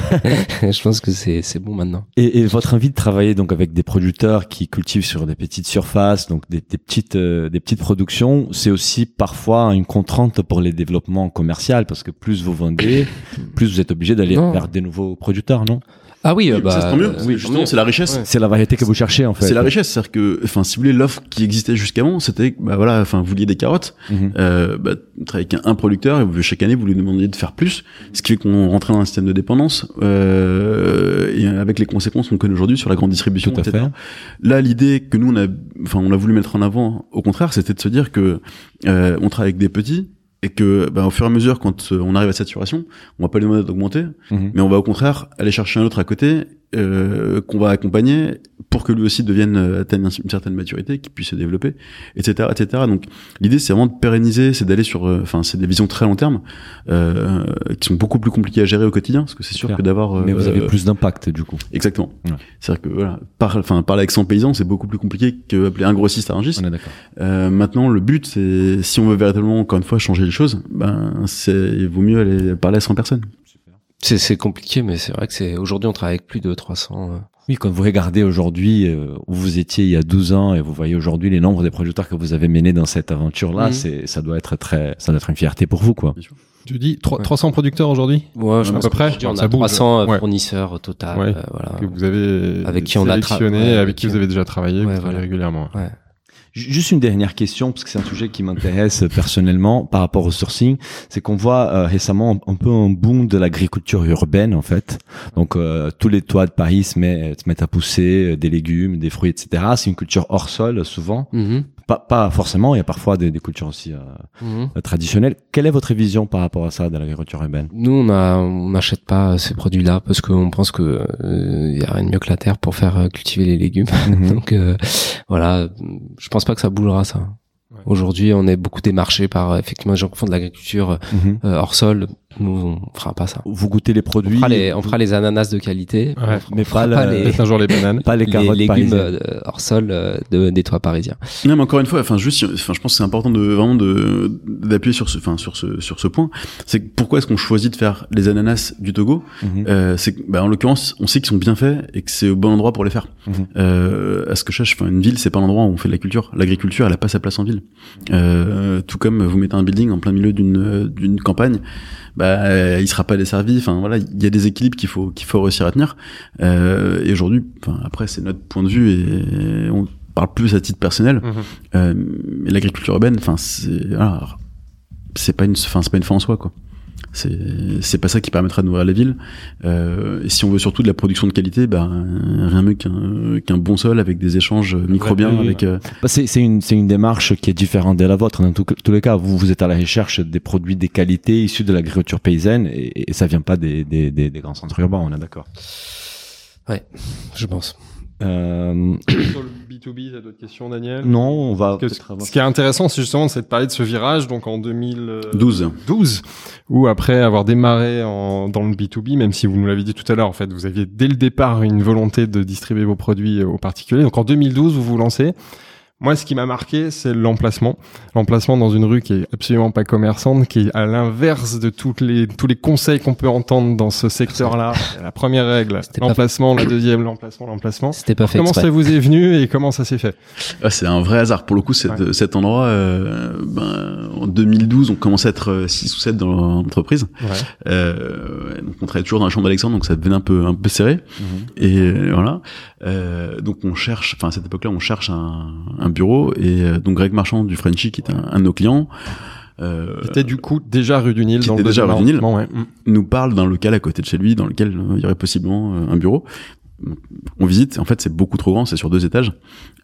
c'est bon maintenant. Et votre envie de travailler donc avec des producteurs qui cultivent sur des petites surfaces, donc des petites productions, c'est aussi parfois une contrainte pour les développements commerciaux, parce que plus vous vendez, plus vous êtes obligé d'aller vers des nouveaux producteurs, non? Ah oui, ça c'est tant mieux. Oui, justement, c'est la richesse. Ouais. C'est la variété que vous cherchez, en fait. C'est la richesse, c'est-à-dire que, si vous voulez, l'offre qui existait jusqu'avant, c'était, vous vouliez des carottes, vous travaillez avec un producteur, et chaque année, vous lui demandiez de faire plus, ce qui fait qu'on rentrait dans un système de dépendance, et avec les conséquences qu'on connaît aujourd'hui sur la grande distribution, Tout à etc. fait. Là, l'idée que nous, on a voulu mettre en avant, au contraire, c'était de se dire que, on travaille avec des petits, et que au fur et à mesure, quand on arrive à saturation, on va pas lui demander d'augmenter, mais on va au contraire aller chercher un autre à côté qu'on va accompagner pour que lui aussi atteigne une certaine maturité, qu'il puisse se développer, etc., etc. Donc l'idée c'est vraiment de pérenniser, c'est d'aller sur, c'est des visions très long terme qui sont beaucoup plus compliquées à gérer au quotidien, parce que c'est sûr que d'avoir. Mais vous avez plus d'impact du coup. Exactement. Ouais. C'est-à-dire que parler avec 100 paysans, c'est beaucoup plus compliqué que appeler un grossiste à Rungis. On est d'accord. Maintenant, le but, c'est, si on veut véritablement encore une fois changer les choses, il vaut mieux aller parler à 100 personnes. C'est compliqué, mais c'est vrai que aujourd'hui on travaille avec plus de 300. Oui, quand vous regardez aujourd'hui où vous étiez il y a 12 ans et vous voyez aujourd'hui les nombres des producteurs que vous avez menés dans cette aventure-là, ça doit être une fierté pour vous, quoi. Tu dis 300 producteurs aujourd'hui? Ouais, je pense à peu près. On a 300 fournisseurs au total, que vous avez avec qui on a sélectionné, avec qui vous avez déjà travaillé, régulièrement. Ouais. Juste une dernière question, parce que c'est un sujet qui m'intéresse personnellement par rapport au sourcing, c'est qu'on voit récemment un peu un boom de l'agriculture urbaine, en fait. Donc tous les toits de Paris se mettent à pousser des légumes, des fruits, etc. C'est une culture hors sol souvent. Pas forcément, il y a parfois des cultures aussi traditionnelles. Quelle est votre vision par rapport à ça de l'agriculture urbaine? Nous, on n'achète pas ces produits-là parce qu'on pense que y a rien de mieux que la terre pour faire cultiver les légumes. Donc voilà, je pense pas que ça bougera, ça. Ouais. Aujourd'hui, on est beaucoup démarché par effectivement les gens qui font de l'agriculture hors sol. Nous, on fera pas ça. Vous goûtez les produits. On fera les ananas de qualité. Ouais, mais pas un jour les bananes. Pas les carottes légumes parisiennes. hors sol des toits parisiens. Non, mais encore une fois, je pense que c'est important d'appuyer sur ce point. C'est que pourquoi est-ce qu'on choisit de faire les ananas du Togo? C'est que, en l'occurrence, on sait qu'ils sont bien faits et que c'est au bon endroit pour les faire. À ce que je cherche, une ville, c'est pas l'endroit où on fait de la culture. L'agriculture, elle a pas sa place en ville. Tout comme vous mettez un building en plein milieu d'une campagne, il sera pas desservi. Enfin voilà, il y a des équilibres qu'il faut réussir à tenir. Et aujourd'hui, après c'est notre point de vue et on parle plus à titre personnel. Mais l'agriculture urbaine, c'est pas une fin en soi, quoi. C'est pas ça qui permettra de nourrir la ville. Et si on veut surtout de la production de qualité, rien mieux qu'un bon sol avec des échanges microbiens. C'est une démarche qui est différente de la vôtre. Dans tous les cas, vous êtes à la recherche des produits des qualités issus de l'agriculture paysanne et ça vient pas des grands centres urbains. On est d'accord. Ouais, je pense. Sur le B2B, t'as d'autres questions, Daniel? Non, on va. Ce qui est intéressant, c'est justement de parler de ce virage, donc en 2012, où après avoir démarré dans le B2B, même si vous nous l'avez dit tout à l'heure, en fait, vous aviez dès le départ une volonté de distribuer vos produits aux particuliers. Donc en 2012, vous vous lancez. Moi, ce qui m'a marqué, c'est l'emplacement. L'emplacement dans une rue qui est absolument pas commerçante, qui est à l'inverse de tous les conseils qu'on peut entendre dans ce secteur-là. La première règle, l'emplacement, la deuxième, l'emplacement. C'était pas fait Comment exprès. ça vous est venu et comment ça s'est fait? C'est un vrai hasard. Pour le coup, cet endroit, en 2012, on commençait à être 6 ou 7 dans l'entreprise. Donc on travaillait toujours dans la chambre d'Alexandre, donc ça devenait un peu serré. Et voilà. Donc on cherche, à cette époque-là, on cherche un bureau et donc Greg Marchand du Frenchy qui est un de nos clients qui était du coup déjà rue du Nil, nous parle d'un local à côté de chez lui dans lequel il y aurait possiblement un bureau. On visite, en fait c'est beaucoup trop grand, c'est sur 2 étages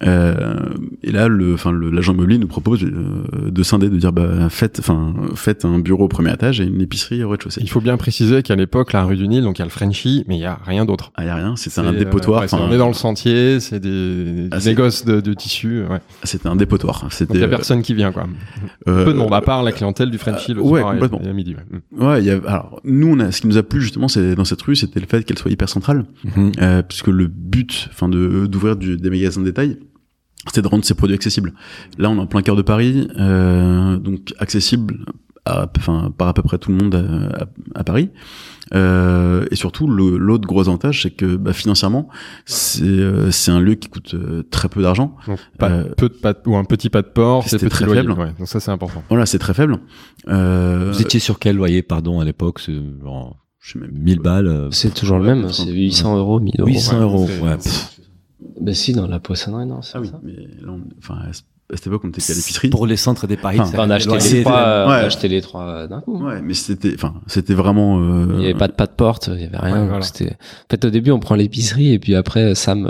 et là l'agent immobilier nous propose de scinder, de dire faites un bureau au premier étage et une épicerie au rez-de-chaussée. Il faut bien préciser qu'à l'époque la rue du Nil, donc il y a le Frenchy mais il y a rien d'autre. Il y a rien, c'est un dépotoir. On est dans le sentier, c'est des négoces de tissus. C'était un dépotoir. Donc il y a personne qui vient, quoi. Peu de monde à part la clientèle du Frenchy le soir et à midi. Alors nous ce qui nous a plu justement dans cette rue, c'était le fait qu'elle soit hyper centrale. Puisque le but, d'ouvrir des magasins de détail, c'était de rendre ces produits accessibles. Là, on est en plein cœur de Paris, donc accessible par à peu près tout le monde à Paris. Et surtout, l'autre gros avantage, c'est que financièrement, c'est un lieu qui coûte très peu d'argent. Donc, ou un petit pas de port, c'était très faible. Ouais, donc ça, c'est important. Voilà, c'est très faible. Vous étiez sur quel loyer, à l'époque? Je sais même 1000 balles. C'est toujours le même, c'est 800 €, 1000 €. 800 €, Ben si, dans la poissonnerie, non, c'est ça. Mais là, à cette époque, on était qu'à l'épicerie. Pour les centres des paris, on a acheté les trois d'un coup. Ouais, mais c'était vraiment, il y avait pas de porte, il y avait rien. Donc en fait, au début, on prend l'épicerie et puis après, Sam,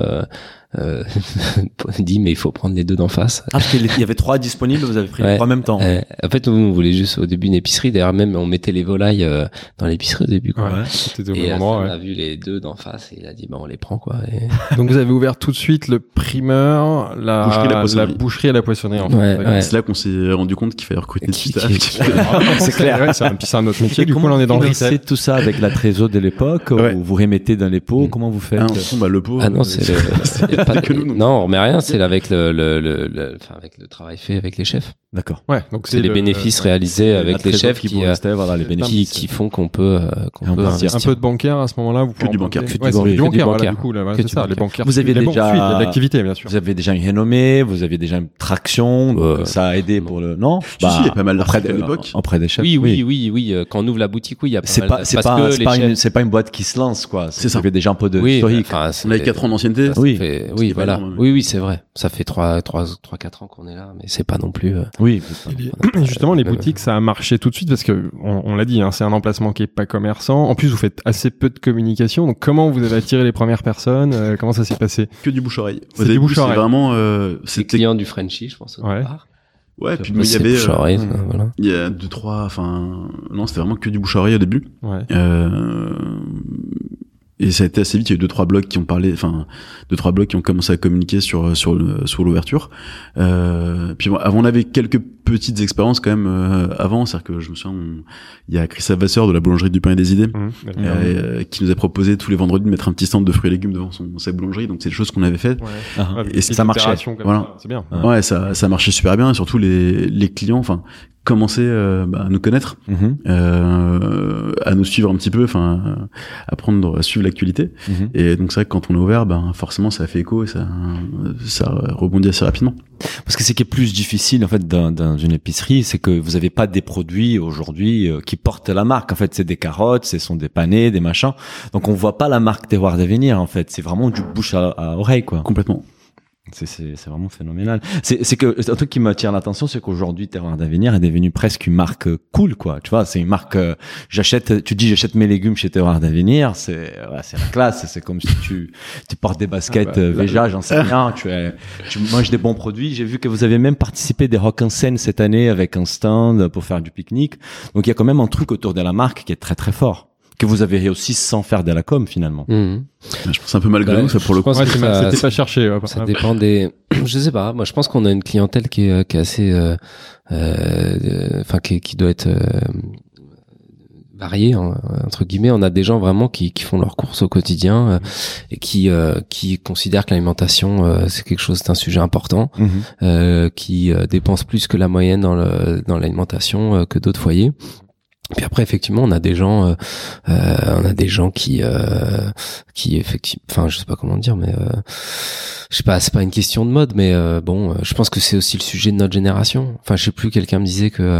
dit mais il faut prendre les 2 d'en face. Parce qu'il y avait 3 disponibles, vous avez pris les 3 en même temps. En fait, on voulait juste au début une épicerie. D'ailleurs, même on mettait les volailles dans l'épicerie au début. Quoi. C'était au et bon endroit. On a vu les 2 d'en face et il a dit on les prend quoi. Donc vous avez ouvert tout de suite le primeur, la boucherie et la poissonnerie. En fait. C'est là qu'on s'est rendu compte qu'il fallait recruter du staff. C'est clair. C'est un autre métier. Du coup, on est dans le retail. Tout ça avec la trésor de l'époque. Vous remettez dans les pots. Comment vous faites? Le pot. Ah non, c'est non, on remet rien, c'est avec le travail fait avec les chefs. D'accord. Ouais, donc c'est les bénéfices réalisés avec les chefs qui font qu'on peut investir. Un peu de bancaire à ce moment-là, que du bancaire. Du bancaire, du coup, là, c'est ça, les bancaires. Vous aviez déjà l'activité, bien sûr. Vous avez déjà une renommée, vous aviez déjà une traction, ça a aidé pour le, non? Il y a pas mal d'articles à l'époque. Auprès des chefs. Oui. Quand on ouvre la boutique, il y a pas mal. C'est pas une boîte qui se lance, quoi. C'est ça. Vous avez déjà un peu de historique. On a 4 ans d'ancienneté. Oui, voilà. Oui, c'est vrai. Ça fait 3-4 ans qu'on est là, mais c'est pas non plus. Oui. Et justement, les boutiques, ça a marché tout de suite parce que on l'a dit, c'est un emplacement qui est pas commerçant. En plus, vous faites assez peu de communication. Donc, comment vous avez attiré les premières personnes? Comment ça s'est passé? Que du bouche-oreille. C'est du bouche-oreille. C'est vraiment, c'est client du Frenchy, je pense. Ouais, puis il y avait, il y a 2-3, non, c'était vraiment que du bouche-oreille au début. et ça a été assez vite. Il y a eu 2-3 blogs qui ont parlé, enfin 2-3 blogs qui ont commencé à communiquer sur l'ouverture. Puis bon, avant, on avait quelques petites expériences quand même avant, c'est-à-dire que je me souviens, il y a Christophe Vasseur de la boulangerie du pain et des idées qui nous a proposé tous les vendredis de mettre un petit stand de fruits et légumes devant sa boulangerie. Donc c'est des choses qu'on avait faites et ça marchait. Voilà, c'est bien. Ouais, ça marchait super bien. Et surtout les clients, enfin, commençaient à nous connaître, à nous suivre un petit peu, enfin, à suivre l'actualité. Et donc c'est vrai que quand on a ouvert, forcément ça a fait écho et ça rebondit assez rapidement. Parce que ce qui est plus difficile en fait dans une épicerie, c'est que vous avez pas des produits aujourd'hui qui portent la marque. En fait, c'est des carottes, ce sont des panais, des machins. Donc on voit pas la marque Terroir d'Avenir. En fait, c'est vraiment du bouche à oreille, quoi. Complètement. C'est vraiment phénoménal. C'est que un truc qui m'attire l'attention, c'est qu'aujourd'hui Terroir d'Avenir est devenu presque une marque cool, quoi. Tu vois, c'est une marque j'achète mes légumes chez Terroir d'Avenir, c'est la classe, c'est comme si tu portes des baskets Veja, j'en sais rien, tu manges des bons produits. J'ai vu que vous avez même participé des Rock en Seine cette année avec un stand pour faire du pique-nique. Donc il y a quand même un truc autour de la marque qui est très très fort, que vous avez réussi sans faire de la com finalement. Je pense un peu malgré nous, ça pour le coup. C'était pas cherché. Ça dépend des. Je sais pas. Moi, je pense qu'on a une clientèle qui est assez, enfin, qui doit être variée entre guillemets. On a des gens vraiment qui font leurs courses au quotidien et qui considèrent que l'alimentation c'est quelque chose, c'est un sujet important, qui dépensent plus que la moyenne dans l'alimentation que d'autres foyers. Puis après, effectivement, on a des gens qui effectivement, enfin, je sais pas comment dire, mais je sais pas, c'est pas une question de mode, mais bon, je pense que c'est aussi le sujet de notre génération. Enfin, je sais plus, quelqu'un me disait que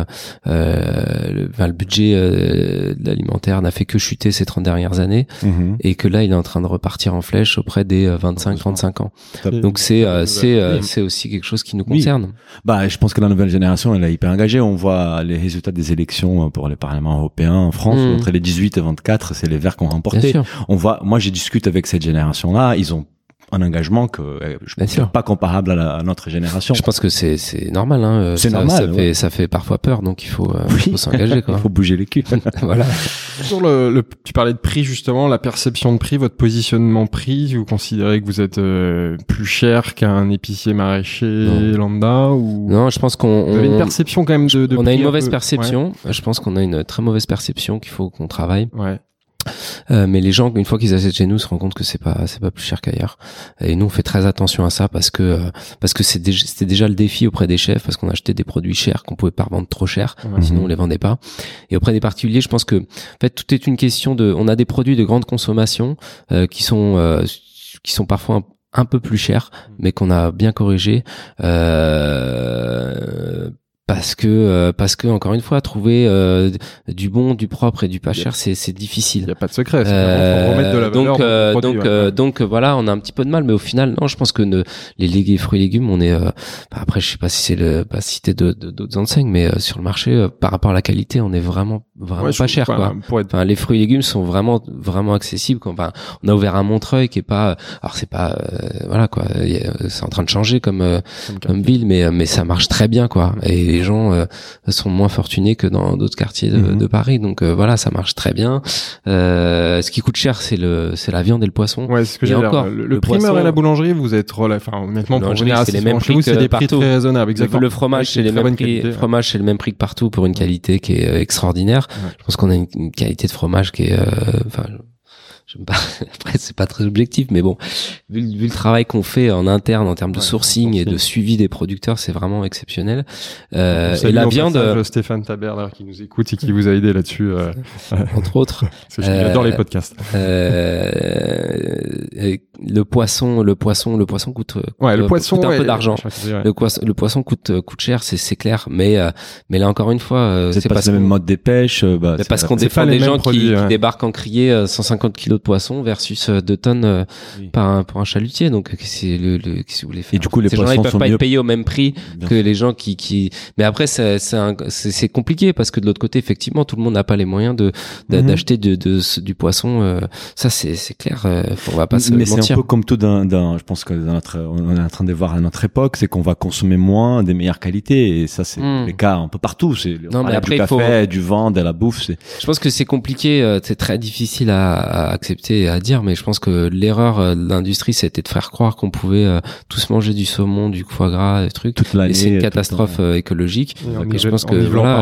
le budget de l'alimentaire n'a fait que chuter ces 30 dernières années, et que là, il est en train de repartir en flèche auprès des 25-35 ans. Donc c'est aussi quelque chose qui nous concerne. Bah, je pense que la nouvelle génération, elle est hyper engagée. On voit les résultats des élections pour les parlements européens en France, entre les 18 et 24, c'est les Verts qui ont remporté. On voit, moi, j'ai discuté avec cette génération-là, ils ont un engagement que je pense pas comparable à notre génération. Je pense que c'est normal, hein. C'est normal. Ça fait parfois peur, donc il faut s'engager, quoi. Il faut bouger les culs. Voilà. Sur tu parlais de prix, justement, la perception de prix, votre positionnement prix, vous considérez que vous êtes plus cher qu'un épicier maraîcher lambda, ou? Non, je pense qu'on vous avez une perception quand même de on a une mauvaise perception. Ouais. Je pense qu'on a une très mauvaise perception qu'il faut qu'on travaille. Ouais. Mais les gens, une fois qu'ils achètent chez nous, se rendent compte que c'est pas plus cher qu'ailleurs. Et nous, on fait très attention à ça parce que c'était déjà le défi auprès des chefs, parce qu'on achetait des produits chers qu'on pouvait pas revendre trop cher, sinon on les vendait pas. Et auprès des particuliers, je pense que, en fait, tout est une question on a des produits de grande consommation, qui sont parfois un peu plus chers, mais qu'on a bien corrigé, parce que encore une fois, trouver du bon, du propre et du pas cher, c'est difficile. Il y a pas de secret, faut remettre de la valeur. Donc voilà, on a un petit peu de mal, mais au final, non, je pense que les fruits et légumes, on est après, je sais pas si c'est cité d'autres enseignes, mais sur le marché, par rapport à la qualité, on est vraiment pas cher, quoi. Enfin, les fruits et légumes sont vraiment accessibles, quoi. Enfin, on a ouvert un Montreuil qui est pas, alors c'est pas voilà, quoi, c'est en train de changer comme ville, mais ça marche très bien, quoi. Et les gens sont moins fortunés que dans d'autres quartiers de Paris, donc voilà, ça marche très bien. Ce qui coûte cher, c'est la viande et le poisson. Ouais, c'est ce que j'ai encore le primeur poisson, et la boulangerie, vous êtes honnêtement, pour c'est les mêmes prix, c'est des prix très raisonnables. Exactement. Le fromage, c'est les mêmes prix. Le fromage, c'est le même prix que partout, pour une qualité qui est extraordinaire. Ouais. Je pense qu'on a une qualité de fromage qui est après, c'est pas très objectif, mais bon, vu le travail qu'on fait en interne en termes de sourcing et de suivi des producteurs, c'est vraiment exceptionnel. Et la viande, Stéphane Taber qui nous écoute et qui vous a aidé là-dessus, entre autres. J'adore les podcasts. Le poisson coûte un peu d'argent. Le poisson coûte cher, c'est clair, mais là encore une fois, c'est pas le même mode des pêches, parce qu'on défend des gens qui débarquent en criée 150 kilos de poisson versus 2 tonnes pour un chalutier. Donc c'est qu'est-ce que vous voulez faire? Et du coup, les ces poissons gens-là, ils peuvent sont pas mieux être payés au même prix que les gens qui. Mais après, c'est compliqué parce que de l'autre côté, effectivement, tout le monde n'a pas les moyens d'acheter du poisson. Ça, c'est clair. On va pas se mentir. Mais c'est un peu comme tout je pense que on est en train de voir à notre époque, c'est qu'on va consommer moins des meilleures qualités, et ça, c'est les cas un peu partout. Non, mais après, du café, du vin, de la bouffe. Je pense que c'est compliqué. C'est très difficile à accepter et à dire, mais je pense que l'erreur de l'industrie, c'était de faire croire qu'on pouvait tous manger du saumon, du foie gras, des trucs. Toute l'année. Et c'est une catastrophe écologique. Et je pense que voilà,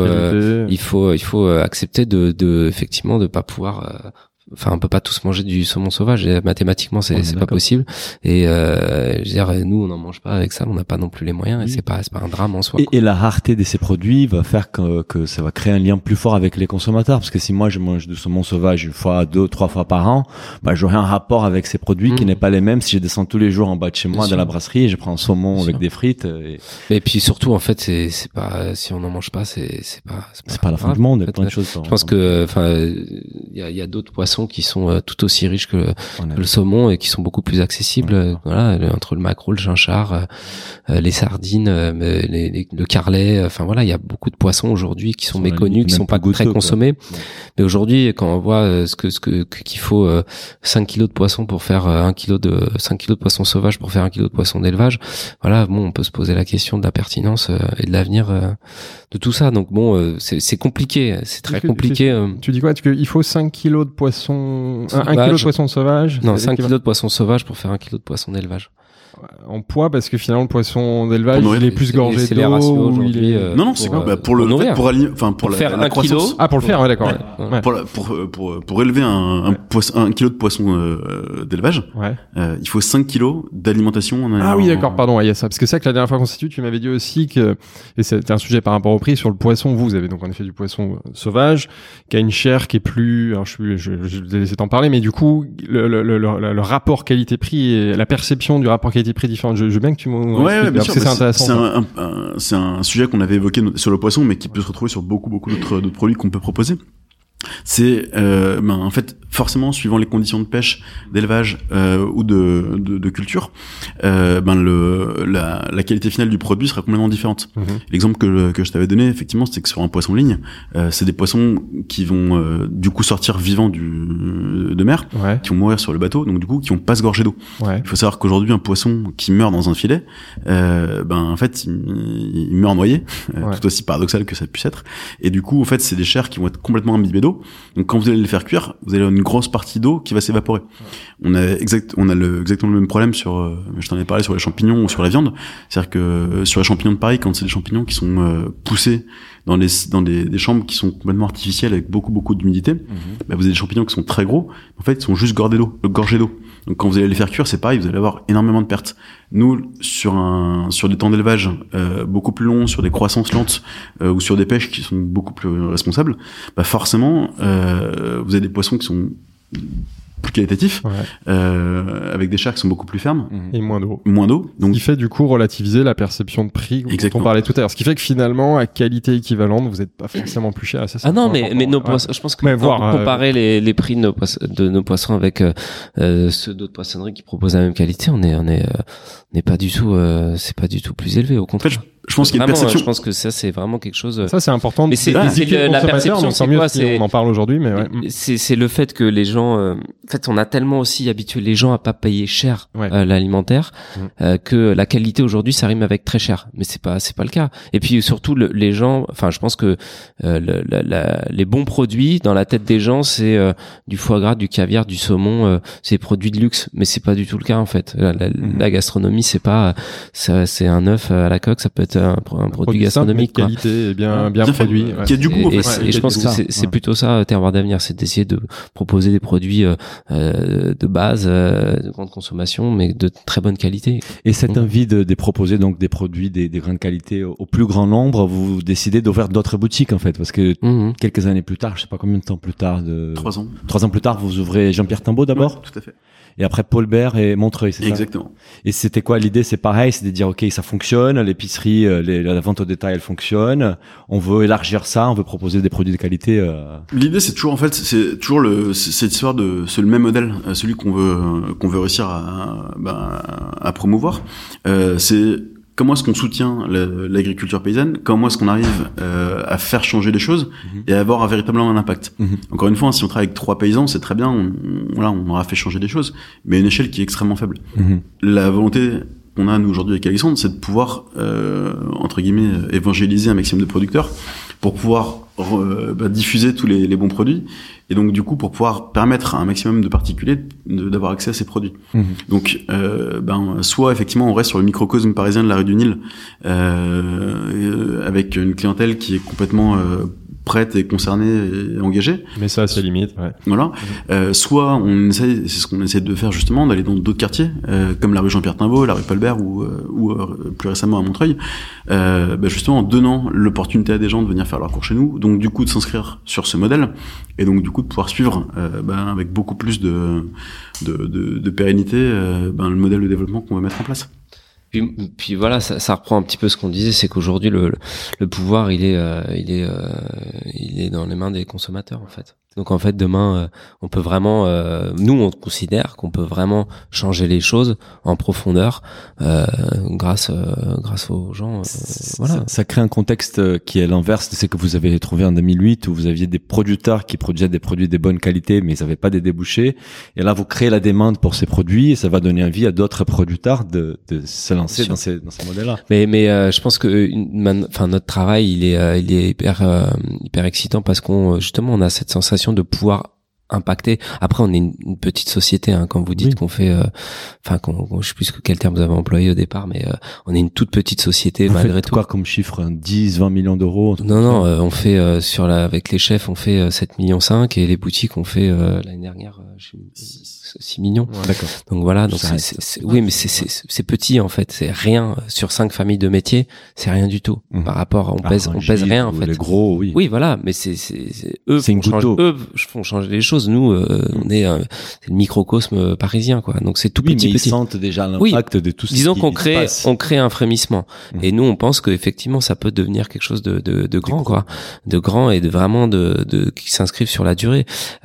il faut accepter de effectivement de pas pouvoir. Enfin, on peut pas tous manger du saumon sauvage. Et mathématiquement, c'est pas possible. Et je veux dire, nous, on n'en mange pas avec ça. On n'a pas non plus les moyens. Et c'est pas un drame en soi. Et la rareté de ces produits va faire que ça va créer un lien plus fort avec les consommateurs. Parce que si moi je mange du saumon sauvage 1 fois, 2, 3 fois par an, bah j'aurai un rapport avec ces produits qui n'est pas les mêmes si je descends tous les jours en bas de chez moi dans la brasserie et je prends un saumon avec des frites. Et puis surtout, en fait, c'est pas si on n'en mange pas, c'est pas la fin du monde. Il y a plein de choses. Je pense que il y a d'autres poissons qui sont tout aussi riches que le saumon et qui sont beaucoup plus accessibles. Voilà, entre le maquereau, le chinchard, les sardines, le carlet. Enfin voilà, il y a beaucoup de poissons aujourd'hui qui sont méconnus, qui sont pas très consommés. Mais aujourd'hui, quand on voit qu'il faut 5 kilos de poisson pour faire 5 kilos de poisson sauvage pour faire 1 kilo de poisson d'élevage, voilà, bon, on peut se poser la question de la pertinence et de l'avenir de tout ça. Donc bon, c'est compliqué, c'est très compliqué. Tu dis quoi? Il faut 5 kilos de poisson, 1 kilo de poisson sauvage? Non, 5 kilos de poisson sauvage pour faire 1 kilo de poisson d'élevage. En poids, parce que finalement le poisson d'élevage il est plus gorgé d'eau. Les ratios aujourd'hui. Non, c'est quoi? Pour faire la 1 croissance. kilo. Ah, pour le faire, ouais, d'accord. Ouais. Pour élever un kilo de poisson d'élevage, il faut 5 kilos d'alimentation. Ah oui, d'accord, pardon, il y a ça. Parce que c'est ça que la dernière fois qu'on s'est vu, tu m'avais dit aussi que, et c'était un sujet par rapport au prix, sur le poisson, vous avez donc en effet du poisson sauvage, qui a une chair qui est plus, alors je vais laisser t'en parler, mais du coup, le rapport qualité-prix et la perception du rapport qualité-prix différent. Je veux bien que tu m'en expliques, bien sûr, c'est intéressant. C'est un sujet qu'on avait évoqué sur le poisson, mais qui peut se retrouver sur beaucoup d'autres produits qu'on peut proposer. C'est en fait forcément suivant les conditions de pêche, d'élevage ou de culture, la qualité finale du produit sera complètement différente. L'exemple que je t'avais donné, effectivement, c'était que sur un poisson ligne, c'est des poissons qui vont du coup sortir vivants de mer, qui vont mourir sur le bateau, donc du coup qui vont pas se gorger d'eau. Il faut savoir qu'aujourd'hui un poisson qui meurt dans un filet, en fait il meurt noyé, tout aussi paradoxal que ça puisse être. Et du coup en fait c'est des chairs qui vont être complètement imbibées d'eau. Donc quand vous allez les faire cuire, vous allez avoir une grosse partie d'eau qui va s'évaporer. On a exactement le même problème je t'en ai parlé sur les champignons ou sur la viande. C'est-à-dire que sur les champignons de Paris, quand c'est des champignons qui sont poussés dans des chambres qui sont complètement artificielles avec beaucoup d'humidité, vous avez des champignons qui sont très gros. En fait, ils sont juste gorgés d'eau. Donc quand vous allez les faire cuire, c'est pareil, vous allez avoir énormément de pertes. Nous, sur des temps d'élevage beaucoup plus longs, sur des croissances lentes ou sur des pêches qui sont beaucoup plus responsables, forcément, vous avez des poissons qui sont plus qualitatifs, avec des chairs qui sont beaucoup plus fermes et moins d'eau. Donc, ce qui fait du coup relativiser la perception de prix dont on parlait tout à l'heure. Ce qui fait que finalement, à qualité équivalente, vous n'êtes pas forcément plus cher. Ah non, mais nos poissons, je pense que comparer les prix de nos poissons avec ceux d'autres poissonneries qui proposent la même qualité, on n'est pas du tout, c'est pas du tout plus élevé. Au contraire. En fait, je pense qu'il y a une perception. Je pense que ça, c'est vraiment quelque chose. Ça, c'est important. Mais c'est la perception, c'est quoi? On en parle aujourd'hui, mais c'est le fait que les gens, en fait, on a tellement aussi habitué les gens à pas payer cher l'alimentaire que la qualité aujourd'hui, ça rime avec très cher. Mais c'est pas le cas. Et puis surtout, les gens, enfin, je pense que les bons produits dans la tête des gens, c'est du foie gras, du caviar, du saumon, c'est des produits de luxe. Mais c'est pas du tout le cas en fait. La gastronomie, c'est pas, c'est un œuf à la coque, ça peut être un produit gastronomique, de qualité et bien produit, qui a du goût. Et je pense que c'est plutôt ça, terroir d'avenir, c'est d'essayer de proposer des produits de base, de grande consommation, mais de très bonne qualité. Et cette envie de proposer donc des produits de grande qualité au plus grand nombre, vous décidez d'ouvrir d'autres boutiques en fait, parce que quelques années plus tard, je sais pas combien de temps plus tard, 3 ans plus tard, vous ouvrez Jean-Pierre Timbaud d'abord. Tout à fait. Et après Paul Bert et Montreuil, c'est ça? Exactement. Et c'était quoi l'idée? C'est pareil, c'est de dire ok, ça fonctionne, l'épicerie, la vente au détail, elle fonctionne. On veut élargir ça, on veut proposer des produits de qualité. L'idée, c'est toujours c'est toujours cette histoire c'est le même modèle, celui qu'on veut réussir à promouvoir. C'est comment est-ce qu'on soutient l'agriculture paysanne, comment est-ce qu'on arrive à faire changer les choses et à avoir véritablement un impact. Encore une fois, si on travaille avec 3 paysans, c'est très bien, on aura fait changer des choses, mais à une échelle qui est extrêmement faible. La volonté qu'on a nous aujourd'hui avec Alexandre, c'est de pouvoir entre guillemets évangéliser un maximum de producteurs pour pouvoir diffuser tous les bons produits, et donc du coup pour pouvoir permettre à un maximum de particuliers d'avoir accès à ces produits. Donc soit effectivement on reste sur le microcosme parisien de la rue du Nil, avec une clientèle qui est complètement prête et concernée et engagée. Mais ça a ses limites, ouais. Voilà. Soit on essaie, c'est ce qu'on essaie de faire justement, d'aller dans d'autres quartiers, comme la rue Jean-Pierre Timbaud, la rue Paulbert ou plus récemment à Montreuil, justement en donnant l'opportunité à des gens de venir faire leur cours chez nous, donc du coup de s'inscrire sur ce modèle, et donc du coup de pouvoir suivre avec beaucoup plus de pérennité le modèle de développement qu'on va mettre en place. Puis voilà, ça reprend un petit peu ce qu'on disait, c'est qu'aujourd'hui le pouvoir il est dans les mains des consommateurs en fait. Donc en fait demain on peut vraiment nous on considère qu'on peut vraiment changer les choses en profondeur grâce aux gens. Voilà. Ça crée un contexte qui est l'inverse de ce que vous avez trouvé en 2008 où vous aviez des producteurs qui produisaient des produits de bonne qualité mais ils n'avaient pas des débouchés, et là vous créez la demande pour ces produits et ça va donner envie à d'autres producteurs de se lancer dans ces modèles-là. Mais je pense que notre travail il est hyper excitant parce qu'on justement on a cette sensation de pouvoir impacter. Après, on est une petite société, hein, quand vous dites qu'on fait, je sais plus quel terme vous avez employé au départ, mais on est une toute petite société malgré tout. Quoi comme chiffre, 10, 20 millions d'euros? Non, on fait avec les chefs, on fait 7,5 millions et les boutiques, on fait l'année dernière 6 millions. Ouais, d'accord. Donc voilà, donc oui, mais c'est petit en fait, c'est rien sur 5 familles de métiers, c'est rien du tout par rapport. On pèse rien en fait. Les gros, oui. Oui, voilà, mais c'est eux font changer les choses. Nous, on est c'est le microcosme parisien, quoi. Donc c'est tout petit. Mais ils sentent déjà l'impact de tout ce disons qui qu'on se passe. on crée un frémissement. Et nous, on pense qu'effectivement, ça peut devenir quelque chose de grand, quoi, de grand et de vraiment qui s'inscrivent sur la durée.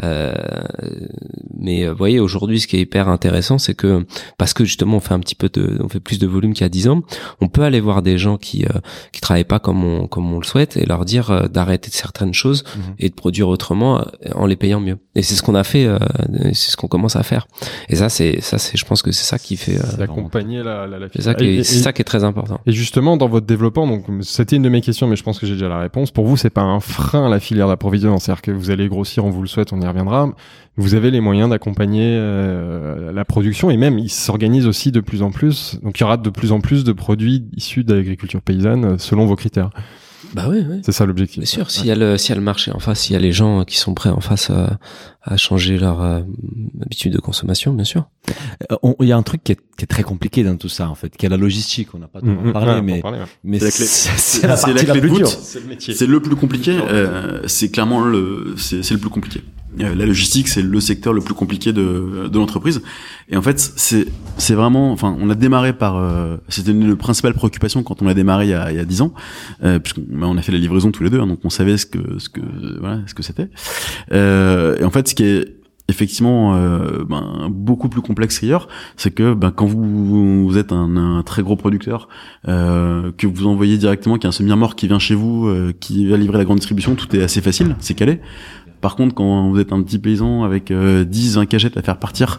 Mais vous voyez, aujourd'hui, ce qui est hyper intéressant, c'est que parce que justement, on fait plus de volume qu'il y a 10 ans, on peut aller voir des gens qui travaillent pas comme on le souhaite et leur dire d'arrêter certaines choses et de produire autrement en les payant mieux. Et c'est ce qu'on a fait, c'est ce qu'on commence à faire. Et ça, je pense que c'est ça qui fait d'accompagner la c'est ça qui est très important. Et justement, dans votre développement, donc c'était une de mes questions, mais je pense que j'ai déjà la réponse. Pour vous, c'est pas un frein à la filière d'approvisionnement, c'est-à-dire que vous allez grossir, on vous le souhaite, on y reviendra. Vous avez les moyens d'accompagner la production, et même il s'organise aussi de plus en plus. Donc il y aura de plus en plus de produits issus de l'agriculture paysanne selon vos critères. Bah oui. C'est ça l'objectif. Bien sûr, s'il y a le marché en face, s'il y a les gens qui sont prêts en face à changer leur habitude de consommation, bien sûr. Il y a un truc qui est très compliqué dans tout ça, en fait, qui est la logistique. On n'a pas parlé, mais c'est la partie la plus dure. C'est le métier. C'est le plus compliqué. C'est clairement c'est le plus compliqué. La logistique, c'est le secteur le plus compliqué de l'entreprise. Et en fait, c'est vraiment, on a démarré c'était une principale préoccupation quand on a démarré il y a 10 ans, puisqu'on a fait la livraison tous les deux, hein, donc on savait ce que c'était. Et en fait, ce qui est effectivement beaucoup plus complexe qu'ailleurs, c'est que quand vous êtes un très gros producteur, que vous envoyez directement, qu'il y a un semi-remorque qui vient chez vous, qui va livrer la grande distribution, tout est assez facile, c'est calé. Par contre, quand vous êtes un petit paysan avec 10-20 cagettes à faire partir,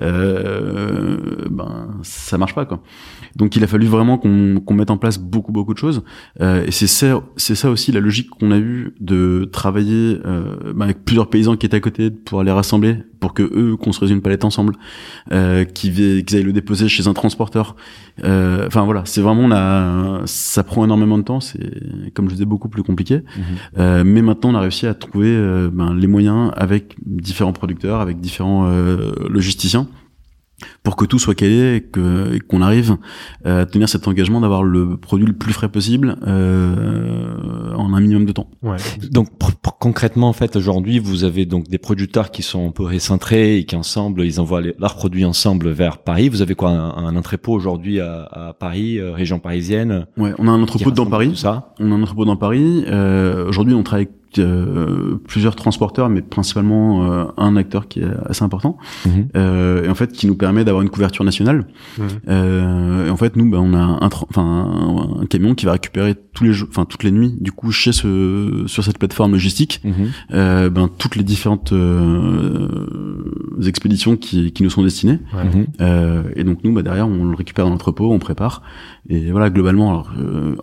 ça marche pas, quoi. Donc il a fallu vraiment qu'on mette en place beaucoup de choses. Et c'est ça aussi la logique qu'on a eue de travailler avec plusieurs paysans qui étaient à côté pour les rassembler, pour que eux construisent une palette ensemble, qu'ils aillent le déposer chez un transporteur. Voilà, c'est vraiment ça prend énormément de temps. C'est, comme je disais, beaucoup plus compliqué. Mais maintenant on a réussi à trouver les moyens avec différents producteurs, avec différents logisticiens, pour que tout soit calé et qu'on arrive à tenir cet engagement d'avoir le produit le plus frais possible en un minimum de temps. Ouais. Donc concrètement, en fait, aujourd'hui, vous avez donc des producteurs qui sont un peu récentrés et qui ensemble, ils envoient leurs produits ensemble vers Paris. Vous avez quoi, un entrepôt aujourd'hui à Paris, région parisienne? Ouais, on a un entrepôt dans Paris. On a un entrepôt dans Paris. Aujourd'hui, on travaille avec plusieurs transporteurs, mais principalement un acteur qui est assez important, et en fait qui nous permet d'avoir une couverture nationale. Et en fait nous on a un camion qui va récupérer tous les jours, toutes les nuits du coup sur cette plateforme logistique, toutes les différentes expéditions qui nous sont destinées. Et donc nous, derrière, on le récupère dans l'entrepôt, on prépare. Et voilà, globalement, alors,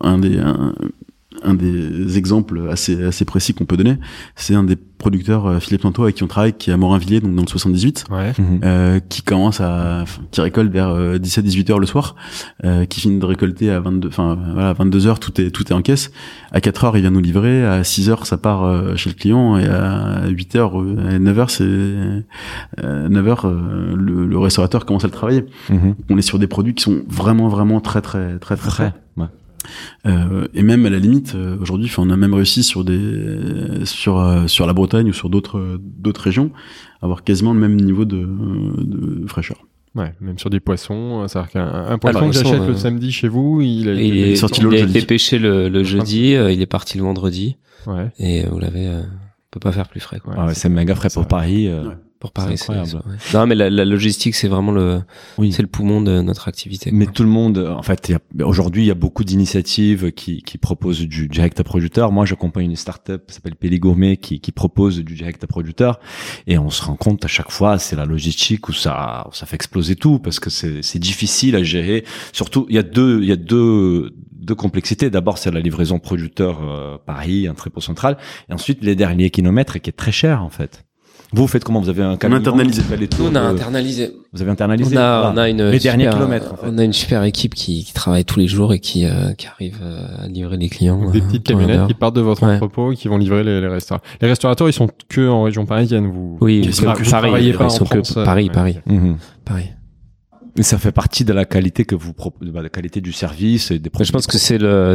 un des exemples assez précis qu'on peut donner, c'est un des producteurs, Philippe Tanto, avec qui on travaille, qui est à Morinvilliers, donc dans le 78, qui qui récolte vers 17-18 heures le soir, qui finit de récolter à 22 heures, tout est en caisse. À 4 heures, il vient nous livrer. À 6 heures, ça part chez le client, et à 8 heures, à 9 heures, 9 heures, le restaurateur commence à le travailler. On est sur des produits qui sont vraiment très frais. Et même à la limite, aujourd'hui, on a même réussi sur la Bretagne ou sur d'autres régions, à avoir quasiment le même niveau de fraîcheur. Ouais, même sur des poissons, c'est-à-dire qu'un poisson que j'achète le samedi chez vous, il a été pêché le jeudi, il est parti le vendredi. Ouais. Et vous l'avez, on peut pas faire plus frais, quoi. Ouais, c'est méga frais pour Paris. Pour Paris, c'est incroyable. Non, mais la logistique, c'est vraiment c'est le poumon de notre activité. Mais tout le monde, en fait, aujourd'hui, il y a beaucoup d'initiatives qui proposent du direct à producteur. Moi, j'accompagne une start-up qui s'appelle Péli Gourmet qui propose du direct à producteur. Et on se rend compte à chaque fois, c'est la logistique où ça fait exploser tout, parce que c'est difficile à gérer. Surtout, il y a deux complexités. D'abord, c'est la livraison producteur Paris, un entrepôt central. Et ensuite, les derniers kilomètres, qui est très cher, en fait. Vous faites comment? Vous avez un camion? On a internalisé. On a internalisé. Vous avez internalisé? On a une les derniers kilomètres, en fait. On a une super équipe qui travaille tous les jours et qui arrive à livrer les clients. Des petites camionnettes qui partent de votre entrepôt et qui vont livrer les restaurateurs. Les restaurateurs, ils sont que en région parisienne, vous? Oui, ils sont que Paris, pas en France. Paris. Paris. Et ça fait partie de la qualité que vous proposez, de la qualité du service et des produits. Je pense que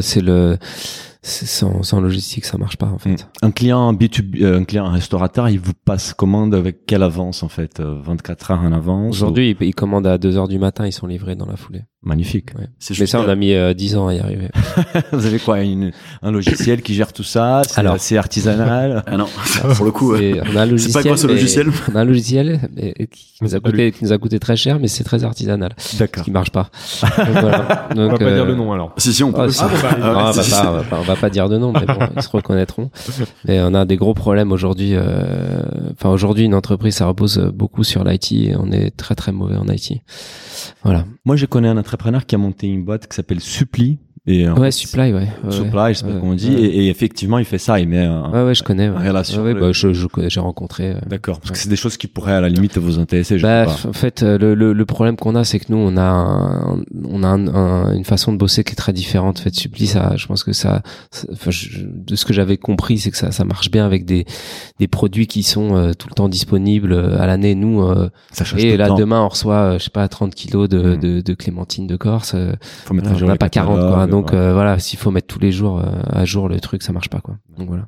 sans logistique, ça marche pas, en fait. Un client B2B, un restaurateur, il vous passe commande avec quelle avance, en fait? 24 heures en avance? Aujourd'hui, ils commandent à 2 heures du matin, ils sont livrés dans la foulée. Magnifique. Ouais. Mais ça, on a mis 10 ans à y arriver. Vous avez quoi? Un logiciel qui gère tout ça? C'est artisanal? Ah non, pour le coup, on a un logiciel. C'est pas quoi ce logiciel? On a un logiciel qui nous a coûté très cher, mais c'est très artisanal. D'accord. Ce qui marche pas. Donc, voilà. Donc, on va pas dire le nom, alors. Si, on peut. On va pas dire de nom, mais bon, ils se reconnaîtront. Et on a des gros problèmes aujourd'hui. Aujourd'hui, une entreprise, ça repose beaucoup sur l'IT et on est très très mauvais en IT. Voilà. Moi, je connais un entrepreneur qui a monté une boîte qui s'appelle Supply. Et Supply, Supply, je sais pas comment on dit. Et effectivement, il fait ça. Il met je connais. Relation. J'ai rencontré. D'accord. Parce que c'est des choses qui pourraient à la limite vous intéresser. En fait, le problème qu'on a, c'est que nous, on a une façon de bosser qui est très différente. En fait, Supply, je pense que de ce que j'avais compris, c'est que ça marche bien avec des produits qui sont tout le temps disponibles à l'année. Nous, et là, demain, on reçoit, 30 kilos de clémentines de Corse. Faut mettre on n'a pas 40, quoi. Donc voilà, s'il faut mettre tous les jours à jour le truc, ça marche pas, quoi. Donc voilà.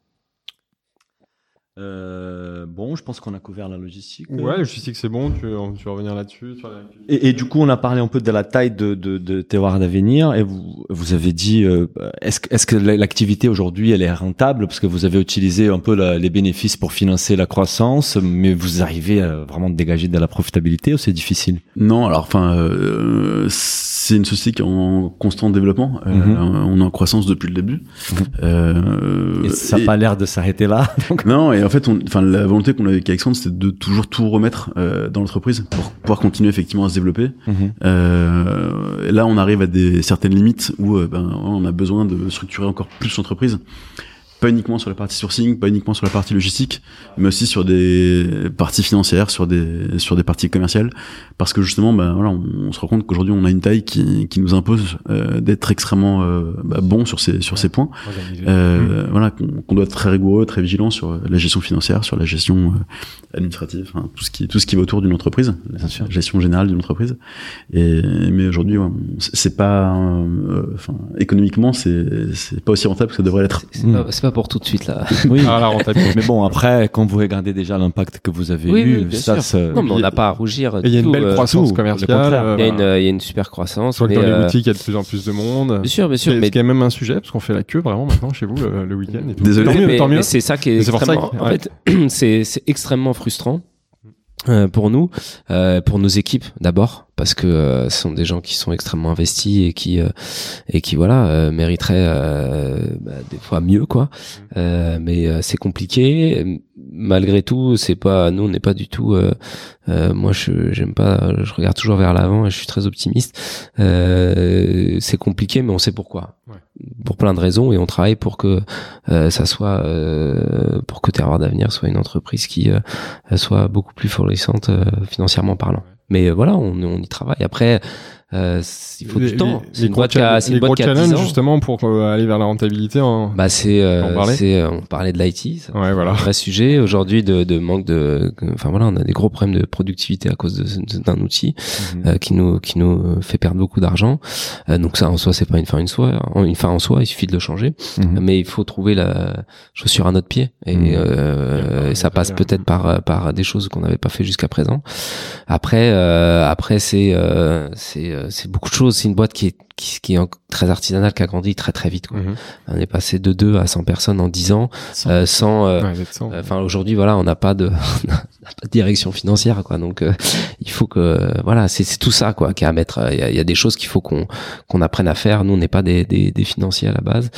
Bon, je pense qu'on a couvert la logistique. Ouais, la logistique, c'est bon. Tu veux revenir là-dessus? Et du coup, on a parlé un peu de la taille de Terroir d'Avenir, et vous avez dit, est-ce que l'activité aujourd'hui, elle est rentable, parce que vous avez utilisé un peu les bénéfices pour financer la croissance, mais vous arrivez à vraiment dégager de la profitabilité, ou c'est difficile? Non, alors, c'est une société qui est en constant développement. On est en croissance depuis le début. Et ça n'a pas l'air de s'arrêter là. Donc. Non, et en fait, la volonté qu'on avait avec Alexandre, c'était de toujours tout remettre dans l'entreprise pour pouvoir continuer effectivement à se développer. Et là, on arrive à certaines limites où on a besoin de structurer encore plus l'entreprise. Pas uniquement sur la partie sourcing, pas uniquement sur la partie logistique, mais aussi sur des parties financières, sur des parties commerciales, parce que justement, on se rend compte qu'aujourd'hui on a une taille qui nous impose d'être extrêmement bon sur ces points. Qu'on doit être très rigoureux, très vigilant sur la gestion financière, sur la gestion administrative, tout ce qui va autour d'une entreprise, la gestion générale d'une entreprise. Mais aujourd'hui, c'est pas, économiquement, c'est pas aussi rentable que ça devrait l'être. C'est pas pour tout de suite là. Oui. Mais bon, après, quand vous regardez déjà l'impact que vous avez eu, non, mais on n'a pas à rougir. Il y a une belle croissance commerciale. Il y a une super croissance. Dans les boutiques, il y a de plus en plus de monde. Bien sûr. C'est qu'il y a même un sujet, parce qu'on fait la queue vraiment maintenant chez vous le week-end. Et tout. Désolé. Tant mieux. Mais c'est ça qui est extrêmement. En fait, c'est extrêmement frustrant. Pour nous, pour nos équipes d'abord, parce que ce sont des gens qui sont extrêmement investis et qui voilà mériteraient des fois mieux quoi. Mais c'est compliqué. Malgré tout, nous on n'est pas du tout. Moi, j'aime pas. Je regarde toujours vers l'avant et je suis très optimiste. C'est compliqué, mais on sait pourquoi. Ouais. Pour plein de raisons, et on travaille pour que ça soit, pour que Terroir d'Avenir soit une entreprise qui soit beaucoup plus florissante financièrement parlant. Ouais. Mais voilà, on y travaille. Après. Il faut du temps. C'est une boîte qui a 10 ans. Justement pour aller vers la rentabilité. On parlait de l'IT. C'est ouais, voilà. un vrai sujet aujourd'hui de manque de. Enfin voilà, on a des gros problèmes de productivité à cause d'un outil qui nous fait perdre beaucoup d'argent. Donc ça en soi c'est pas une fin en soi. Il suffit de le changer. Mais il faut trouver la chaussure à notre pied et ça passe peut-être par des choses qu'on n'avait pas fait jusqu'à présent. Après c'est beaucoup de choses. C'est une boîte qui est très artisanale, qui a grandi très très vite, quoi. On est passé de 2 à 100 personnes en 10 ans, aujourd'hui, voilà, on n'a pas de direction financière, quoi. Donc, il faut que, voilà, c'est tout ça, quoi, qu'il y a à mettre. Il y a des choses qu'il faut qu'on apprenne à faire. Nous, on n'est pas des financiers à la base.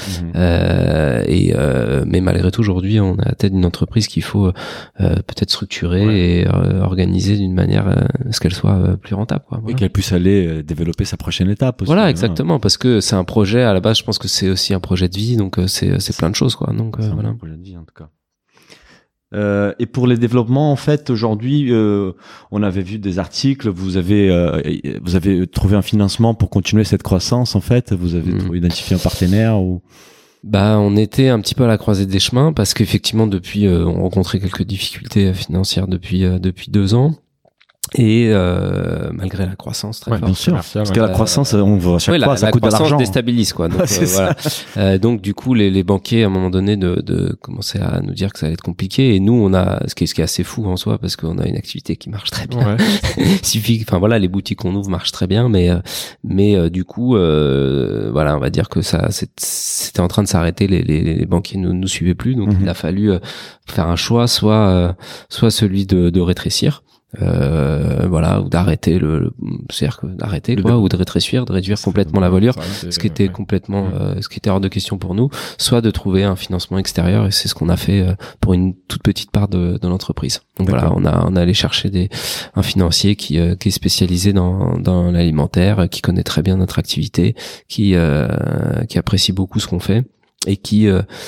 Mais malgré tout, aujourd'hui, on est à la tête d'une entreprise qu'il faut, peut-être structurer et organiser d'une manière à ce qu'elle soit plus rentable, quoi. Voilà. Et qu'elle puisse aller développer sa prochaine étape aussi. Voilà, exactement, parce que c'est un projet à la base. Je pense que c'est aussi un projet de vie, donc c'est plein de choses, quoi. Donc voilà. Un projet de vie en tout cas. Et pour les développements, en fait, aujourd'hui, on avait vu des articles. Vous avez trouvé un financement pour continuer cette croissance. En fait, vous avez identifié un partenaire ou? On était un petit peu à la croisée des chemins parce qu'effectivement, depuis, on rencontrait quelques difficultés financières depuis 2 ans. Et malgré la croissance très forte, bien sûr, parce que la croissance, on voit à chaque fois, ça coûte de l'argent. La croissance déstabilise, quoi. Donc voilà. Donc du coup, les banquiers à un moment donné de commencer à nous dire que ça allait être compliqué. Et nous, on a ce qui est assez fou en soi, parce qu'on a une activité qui marche très bien. Ouais. Les boutiques qu'on ouvre marchent très bien, mais du coup, voilà, on va dire que ça, c'était en train de s'arrêter. Les banquiers nous suivaient plus, donc il a fallu faire un choix, soit celui de rétrécir. Ou d'arrêter c'est-à-dire que d'arrêter ou de rétrécir, de réduire complètement la voilure, ce qui était complètement ce qui était hors de question pour nous, soit de trouver un financement extérieur, et c'est ce qu'on a fait pour une toute petite part de l'entreprise. Donc voilà, on a allé chercher un financier qui est spécialisé dans l'alimentaire, qui connaît très bien notre activité, qui apprécie beaucoup ce qu'on fait. Et qui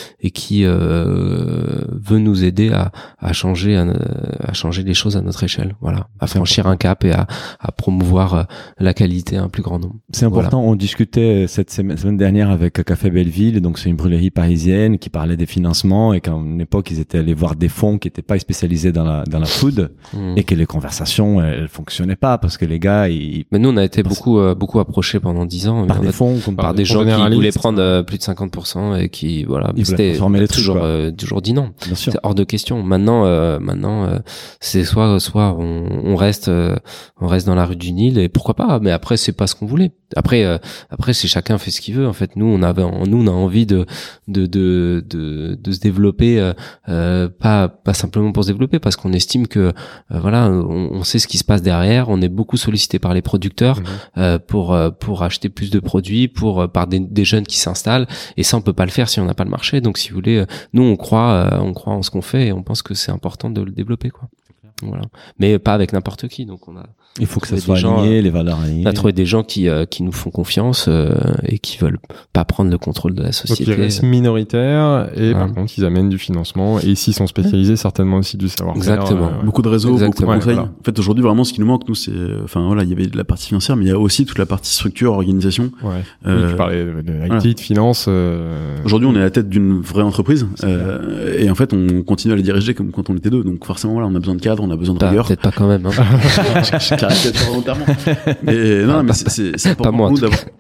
veut nous aider à changer les choses à notre échelle, voilà, à franchir un cap et à promouvoir la qualité à un plus grand nombre. C'est important. Voilà. On discutait cette semaine dernière avec Café Belleville, donc c'est une brûlerie parisienne qui parlait des financements, et qu'à une époque ils étaient allés voir des fonds qui étaient pas spécialisés dans la food, et que les conversations elles fonctionnaient pas parce que les gars Mais nous on a été beaucoup approchés pendant 10 ans par des fonds, par des gens qui voulaient prendre plus de 50%. Et qui voilà, c'était toujours dit non. C'est hors de question. Maintenant c'est soit on reste dans la rue du Nil, et pourquoi pas, mais après c'est pas ce qu'on voulait. Après c'est chacun fait ce qu'il veut. En fait, nous on a envie de se développer, pas simplement pour se développer, parce qu'on estime que on sait ce qui se passe derrière. On est beaucoup sollicité par les producteurs pour acheter plus de produits, par des jeunes qui s'installent, et ça on peut pas le faire si on n'a pas le marché. Donc si vous voulez, nous on croit en ce qu'on fait, et on pense que c'est important de le développer, quoi. Voilà. Mais pas avec n'importe qui. Donc il faut que ça soit aligné, les valeurs alignées. On a trouvé des gens qui nous font confiance et qui veulent pas prendre le contrôle de la société. Donc ils restent minoritaires, et par contre ils amènent du financement, et s'ils sont spécialisés, certainement aussi du savoir-faire. Exactement. Beaucoup de réseaux, beaucoup de conseils. En fait, aujourd'hui vraiment ce qui nous manque, nous, c'est il y avait de la partie financière, mais il y a aussi toute la partie structure, organisation. Tu parlais de IT, de finance. Aujourd'hui on est à la tête d'une vraie entreprise, et en fait on continue à les diriger comme quand on était 2. Donc forcément on a besoin de cadre, on a besoin de rigueur. Peut-être pas quand même. Je caractérise volontairement. Mais non, mais c'est important pour nous d'avoir.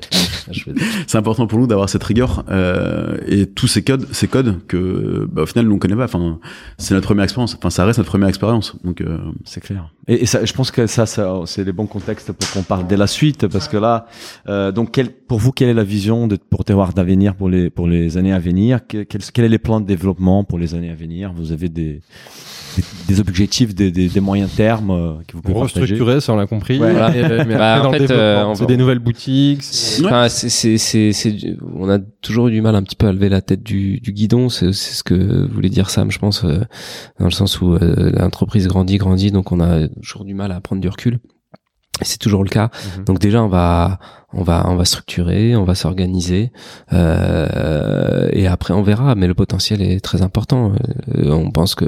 c'est important pour nous d'avoir cette rigueur et tous ces codes que au final nous on connaît pas. Enfin, c'est notre première expérience. Enfin, ça reste notre première expérience. Donc c'est clair. Et ça, je pense que ça c'est les bons contextes pour qu'on parle de la suite, parce que là, donc pour vous, quelle est la vision pour Terroir d'avenir pour les années à venir? Quels sont les plans de développement pour les années à venir? Vous avez des objectifs, des moyens termes que vous pouvez partager? Restructurer, ça on l'a compris. Ouais. Mais en fait, c'est des nouvelles boutiques. Enfin, on a toujours eu du mal un petit peu à lever la tête du guidon. C'est ce que voulait dire Sam, je pense, dans le sens où l'entreprise grandit, donc on a toujours du mal à prendre du recul. Et c'est toujours le cas. Donc déjà, on va structurer, on va s'organiser, et après on verra. Mais le potentiel est très important. On pense que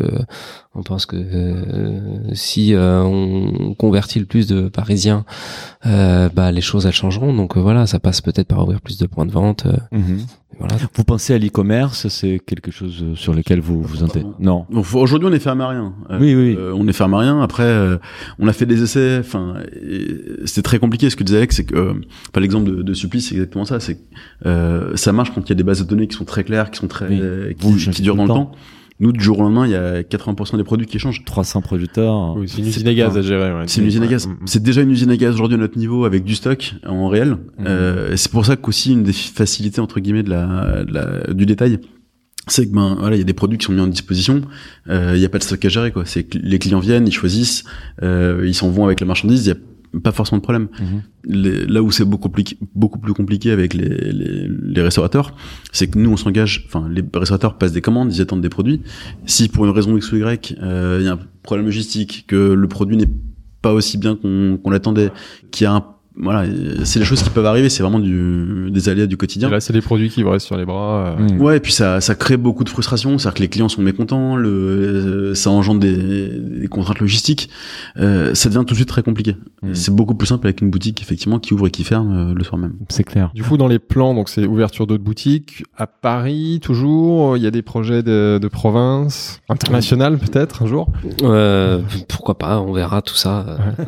si on convertit le plus de Parisiens, les choses elles changeront. Donc voilà, ça passe peut-être par ouvrir plus de points de vente. Voilà. Vous pensez à l'e-commerce? C'est quelque chose sur lequel vous intéressez? Non. Donc, aujourd'hui, on est fermé à rien. Oui. On est fermé à rien. Après, on a fait des essais. Enfin, c'était très compliqué. Ce que disait Alex, c'est que, l'exemple de Supplice, c'est exactement ça. C'est que ça marche quand il y a des bases de données qui sont très claires, qui sont très, qui durent dans le temps. Nous, du jour au lendemain, il y a 80% des produits qui changent. 300 producteurs. Oui, c'est une usine à gaz à gérer. Ouais. C'est une usine à gaz. C'est déjà une usine à gaz aujourd'hui à notre niveau avec du stock en réel. C'est pour ça qu'aussi une des facilités entre guillemets du détail, c'est que il y a des produits qui sont mis en disposition. Il y a pas de stock à gérer quoi. C'est que les clients viennent, ils choisissent, ils s'en vont avec la marchandise. Il y a pas forcément de problème. Là où c'est beaucoup plus compliqué avec les restaurateurs, c'est que nous on s'engage, enfin les restaurateurs passent des commandes, ils attendent des produits. Si pour une raison X ou Y, il y a un problème logistique, que le produit n'est pas aussi bien qu'on l'attendait, qu'il y a c'est les choses qui peuvent arriver, c'est vraiment des aléas du quotidien. Et là, c'est des produits qui vous restent sur les bras. Ouais, et puis ça crée beaucoup de frustration, c'est-à-dire que les clients sont mécontents, ça engendre des contraintes logistiques, ça devient tout de suite très compliqué. C'est beaucoup plus simple avec une boutique, effectivement, qui ouvre et qui ferme le soir même. C'est clair. Du coup, dans les plans, donc c'est ouverture d'autres boutiques, à Paris, toujours, il y a des projets de province, international peut-être, un jour? Pourquoi pas, on verra tout ça.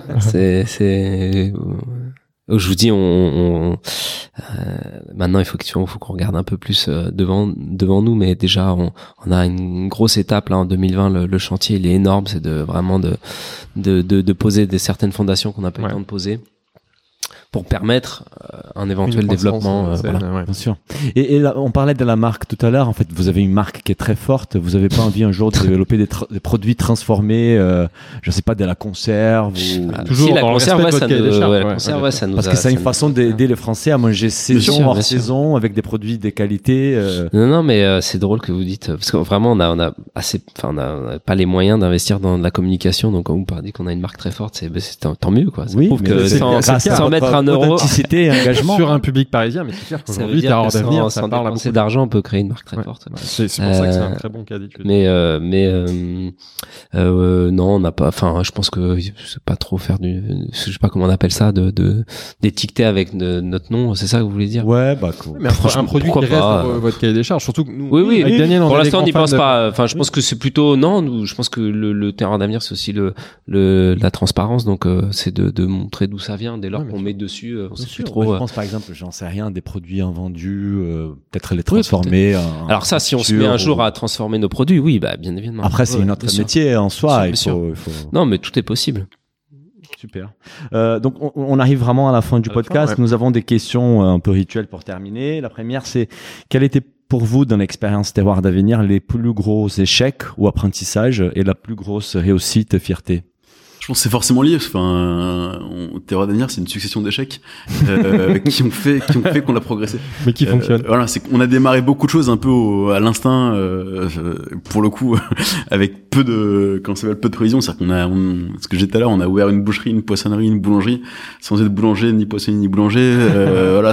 Je vous dis, maintenant il faut qu'on regarde un peu plus devant nous, mais déjà on a une grosse étape là en 2020. Le chantier il est énorme, c'est vraiment de poser certaines fondations qu'on n'a pas eu le temps de poser, pour permettre un éventuel développement. Voilà. Bien sûr. Et là, on parlait de la marque tout à l'heure. En fait, vous avez une marque qui est très forte. Vous avez pas envie un jour de développer des produits transformés, je sais pas, de la conserve ou... Toujours si, la conserve, ça nous parce que c'est une façon d'aider les Français à manger saison hors saison avec des produits de qualité. Non, mais c'est drôle que vous dites, parce que vraiment on a pas les moyens d'investir dans de la communication. Donc quand vous parlez qu'on a une marque très forte, c'est tant mieux quoi. Ça prouve que sans mettre un euro, authenticité, engagement sur un public parisien, mais c'est clair qu'aujourd'hui, t'as hors d'avenir, ça parle à beaucoup d'argent, on peut créer une marque très forte. C'est pour ça que c'est un très bon cas d'étude. Non, on n'a pas, enfin, je pense que c'est pas trop faire je sais pas comment on appelle ça, d'étiqueter avec notre nom, c'est ça que vous voulez dire? Ouais, cool. Mais un produit qui reste dans votre cahier des charges, surtout que nous, oui, avec Daniel, pour l'instant, on n'y pense pas. Enfin, je pense que c'est plutôt, je pense que le Terroir d'avenir, c'est aussi la transparence, donc, c'est de montrer d'où ça vient, dès lors qu'on met dessus, on sait plus trop. Je pense par exemple, j'en sais rien, des produits invendus, peut-être les transformer. Alors ça, si on se met un jour à transformer nos produits, oui, bien évidemment. Après, c'est notre métier en soi. Il faut... Non, mais tout est possible. Super. Donc, on arrive vraiment à la fin du podcast. Nous avons des questions un peu rituelles pour terminer. La première, c'est quel était pour vous, dans l'expérience Terroir d'avenir, les plus gros échecs ou apprentissages et la plus grosse réussite, fierté? Je pense que c'est forcément lié. Enfin, Terroir d'avenir, c'est une succession d'échecs qui ont fait qu'on a progressé. Mais qui fonctionnent. Voilà, c'est qu'on a démarré beaucoup de choses un peu à l'instinct, pour le coup, avec peu de prévision. C'est-à-dire ce que j'ai dit tout à l'heure, on a ouvert une boucherie, une poissonnerie, une boulangerie, sans être boulanger, ni poissonnier, ni boulanger. Voilà,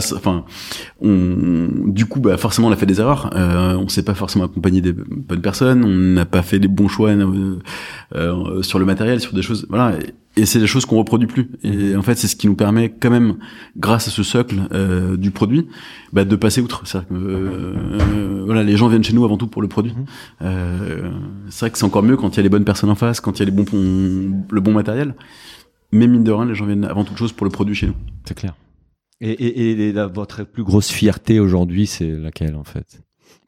du coup, forcément, on a fait des erreurs. On s'est pas forcément accompagné des bonnes personnes. On n'a pas fait les bons choix sur le matériel, sur des choses. Voilà, et c'est des choses qu'on reproduit plus. Et en fait, c'est ce qui nous permet quand même, grâce à ce socle du produit, de passer outre. C'est-à-dire que voilà, les gens viennent chez nous avant tout pour le produit. C'est vrai que c'est encore mieux quand il y a les bonnes personnes en face, quand il y a le bon matériel. Mais mine de rien, les gens viennent avant toute chose pour le produit chez nous. C'est clair. Et votre plus grosse fierté aujourd'hui, c'est laquelle en fait?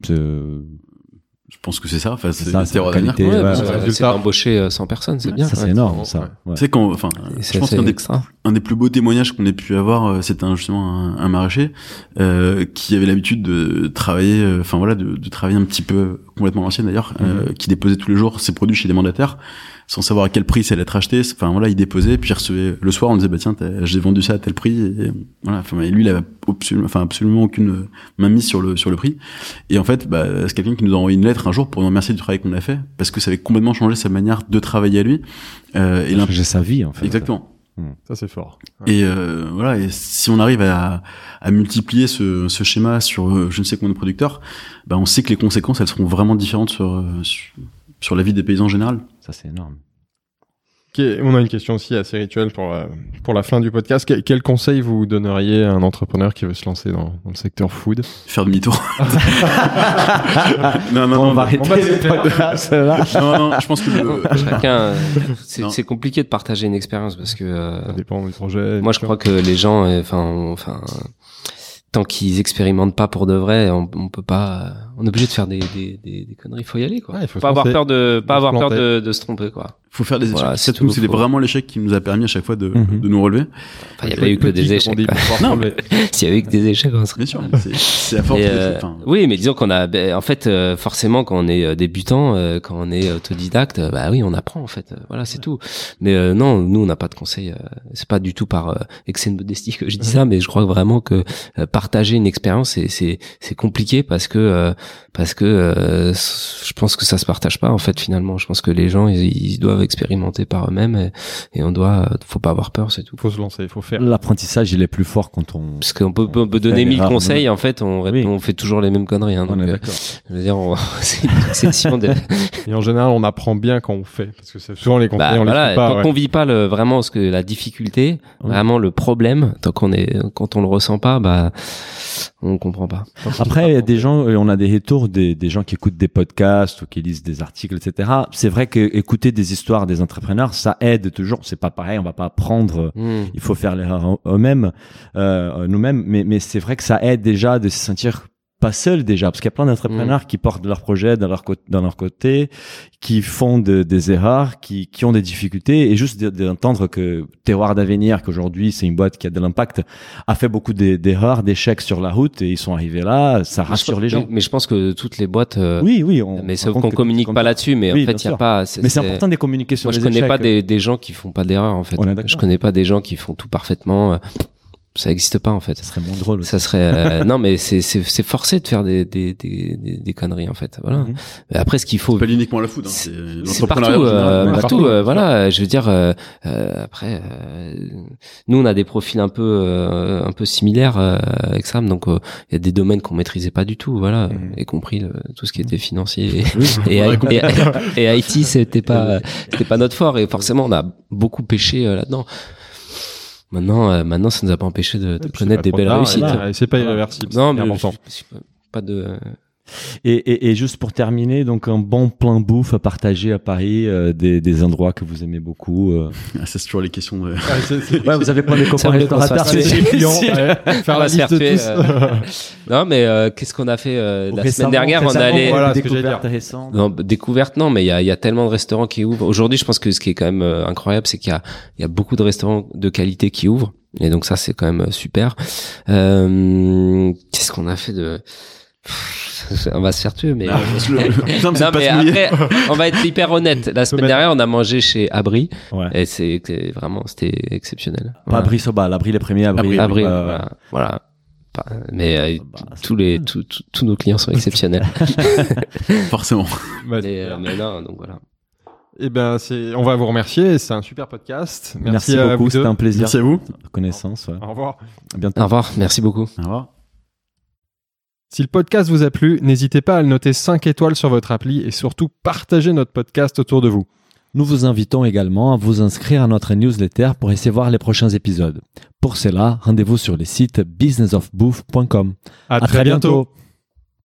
Je pense que c'est ça. Enfin, c'est la qualité. C'est embaucher 100 personnes, c'est bien. Ça, c'est énorme, ça. Ouais. C'est quand, enfin, je pense qu'un des plus beaux témoignages qu'on ait pu avoir, c'était justement un maraîcher qui avait l'habitude de travailler, de travailler un petit peu complètement à l'ancienne d'ailleurs, qui déposait tous les jours ses produits chez des mandataires, sans savoir à quel prix ça allait être acheté. Enfin voilà, il déposait, puis il recevait le soir, on disait bah tiens, j'ai vendu ça à tel prix. Et voilà, enfin lui, il avait absolument aucune mainmise sur le prix. Et en fait, c'est quelqu'un qui nous a envoyé une lettre un jour pour nous remercier du travail qu'on a fait, parce que ça avait complètement changé sa manière de travailler à lui. Et changé sa vie en fait. Exactement. Ça c'est fort. Ouais. Et voilà, et si on arrive à multiplier ce schéma sur je ne sais combien de producteurs, on sait que les conséquences elles seront vraiment différentes sur la vie des paysans en général. Ça c'est énorme. Okay, on a une question aussi assez rituelle pour la fin du podcast. Quel conseil vous donneriez à un entrepreneur qui veut se lancer dans le secteur food? Faire demi-tour. non, on va arrêter le podcast là. Non, je pense que chacun, c'est compliqué de partager une expérience parce que ça dépend du projet. Moi, je crois que les gens, tant qu'ils expérimentent pas pour de vrai, on peut pas. On est obligé de faire des conneries. Faut y aller, quoi. Ouais, faut pas avoir peur de se tromper, quoi. Faut faire des échecs. Voilà, c'est vraiment l'échec qui nous a permis à chaque fois de nous relever. Enfin, il n'y a pas eu que des échecs. Non, mais s'il y avait eu que des échecs, on serait. Bien sûr. C'est à force oui, mais disons qu'on a, en fait, forcément, quand on est débutant, quand on est autodidacte, oui, on apprend, en fait. Voilà, c'est tout. Mais non, nous, on n'a pas de conseils. C'est pas du tout par excès de modestie que je dis ça, mais je crois vraiment que partager une expérience, c'est compliqué parce que je pense que ça se partage pas, en fait, finalement. Je pense que les gens, ils doivent expérimenter par eux-mêmes et faut pas avoir peur, c'est tout. Faut se lancer, faut faire. L'apprentissage, il est plus fort quand parce qu'on peut donner 1000 conseils, en fait, on fait toujours les mêmes conneries, hein, donc, je veux dire, c'est une succession de... Et en général, on apprend bien quand on fait, parce que c'est souvent les conseils, on les fait pas. Tant qu'on vit pas vraiment la difficulté, vraiment le problème, quand on le ressent pas, on comprend pas. Après, il y a des gens, on a des retours des gens qui écoutent des podcasts ou qui lisent des articles, etc. C'est vrai que écouter des histoires des entrepreneurs, ça aide toujours. C'est pas pareil, on va pas apprendre. Il faut faire l'erreur nous-mêmes, mais c'est vrai que ça aide déjà de se sentir pas seul déjà, parce qu'il y a plein d'entrepreneurs qui portent leurs projets dans leur côté, qui font des erreurs, qui ont des difficultés, et juste d'entendre que Terroir d'Avenir, qu'aujourd'hui c'est une boîte qui a de l'impact, a fait beaucoup d'erreurs, d'échecs sur la route, et ils sont arrivés là, ça rassure les gens. Mais je pense que toutes les boîtes, oui, mais sauf qu'on communique pas là-dessus, mais en fait il y a pas. Mais c'est important de communiquer sur les échecs. Moi je connais pas des gens qui font pas d'erreurs, en fait. Je connais pas des gens qui font tout parfaitement. Ça existe pas, en fait. Ça serait moins drôle aussi. Ça serait non, mais c'est forcé de faire des conneries, en fait. Voilà. Mais après, ce qu'il faut, c'est pas uniquement la food, hein, c'est partout, voilà. Je veux dire, après, nous on a des profils un peu similaires avec Sam, donc il y a des domaines qu'on maîtrisait pas du tout, voilà, y compris tout ce qui était financier et IT, c'était pas notre fort, et forcément on a beaucoup pêché là-dedans. Maintenant, ça nous a pas empêché de connaître des belles réussites. C'est pas irréversible. Non, mais pas de. Et juste pour terminer, donc un bon plan bouffe à partager à Paris, des endroits que vous aimez beaucoup. C'est toujours les questions de... Ouais, vous avez plein de copains restaurateurs, c'est faire la liste de tous. Non, mais qu'est-ce qu'on a fait la semaine dernière? On a allé découverte, non, mais il y a tellement de restaurants qui ouvrent. Aujourd'hui, je pense que ce qui est quand même incroyable, c'est qu'il y a beaucoup de restaurants de qualité qui ouvrent, et donc ça, c'est quand même super. Qu'est-ce qu'on a fait de... On va se faire tuer, mais non, mais après, on va être hyper honnête. La semaine dernière, on a mangé chez Abri, et c'était exceptionnel. Voilà. Abri Soba, l'Abri les premiers, Abri, voilà. Mais tous nos clients sont exceptionnels. Forcément. Mais non, donc voilà. Eh ben, on va vous remercier. C'est un super podcast. Merci beaucoup. C'était un plaisir. Merci à vous. Connaissance. Ouais. Au revoir. À bientôt. Au revoir. Merci beaucoup. Au revoir. Si le podcast vous a plu, n'hésitez pas à le noter 5 étoiles sur votre appli et surtout partagez notre podcast autour de vous. Nous vous invitons également à vous inscrire à notre newsletter pour essayer voir les prochains épisodes. Pour cela, rendez-vous sur le site businessofbouffe.com. À très bientôt.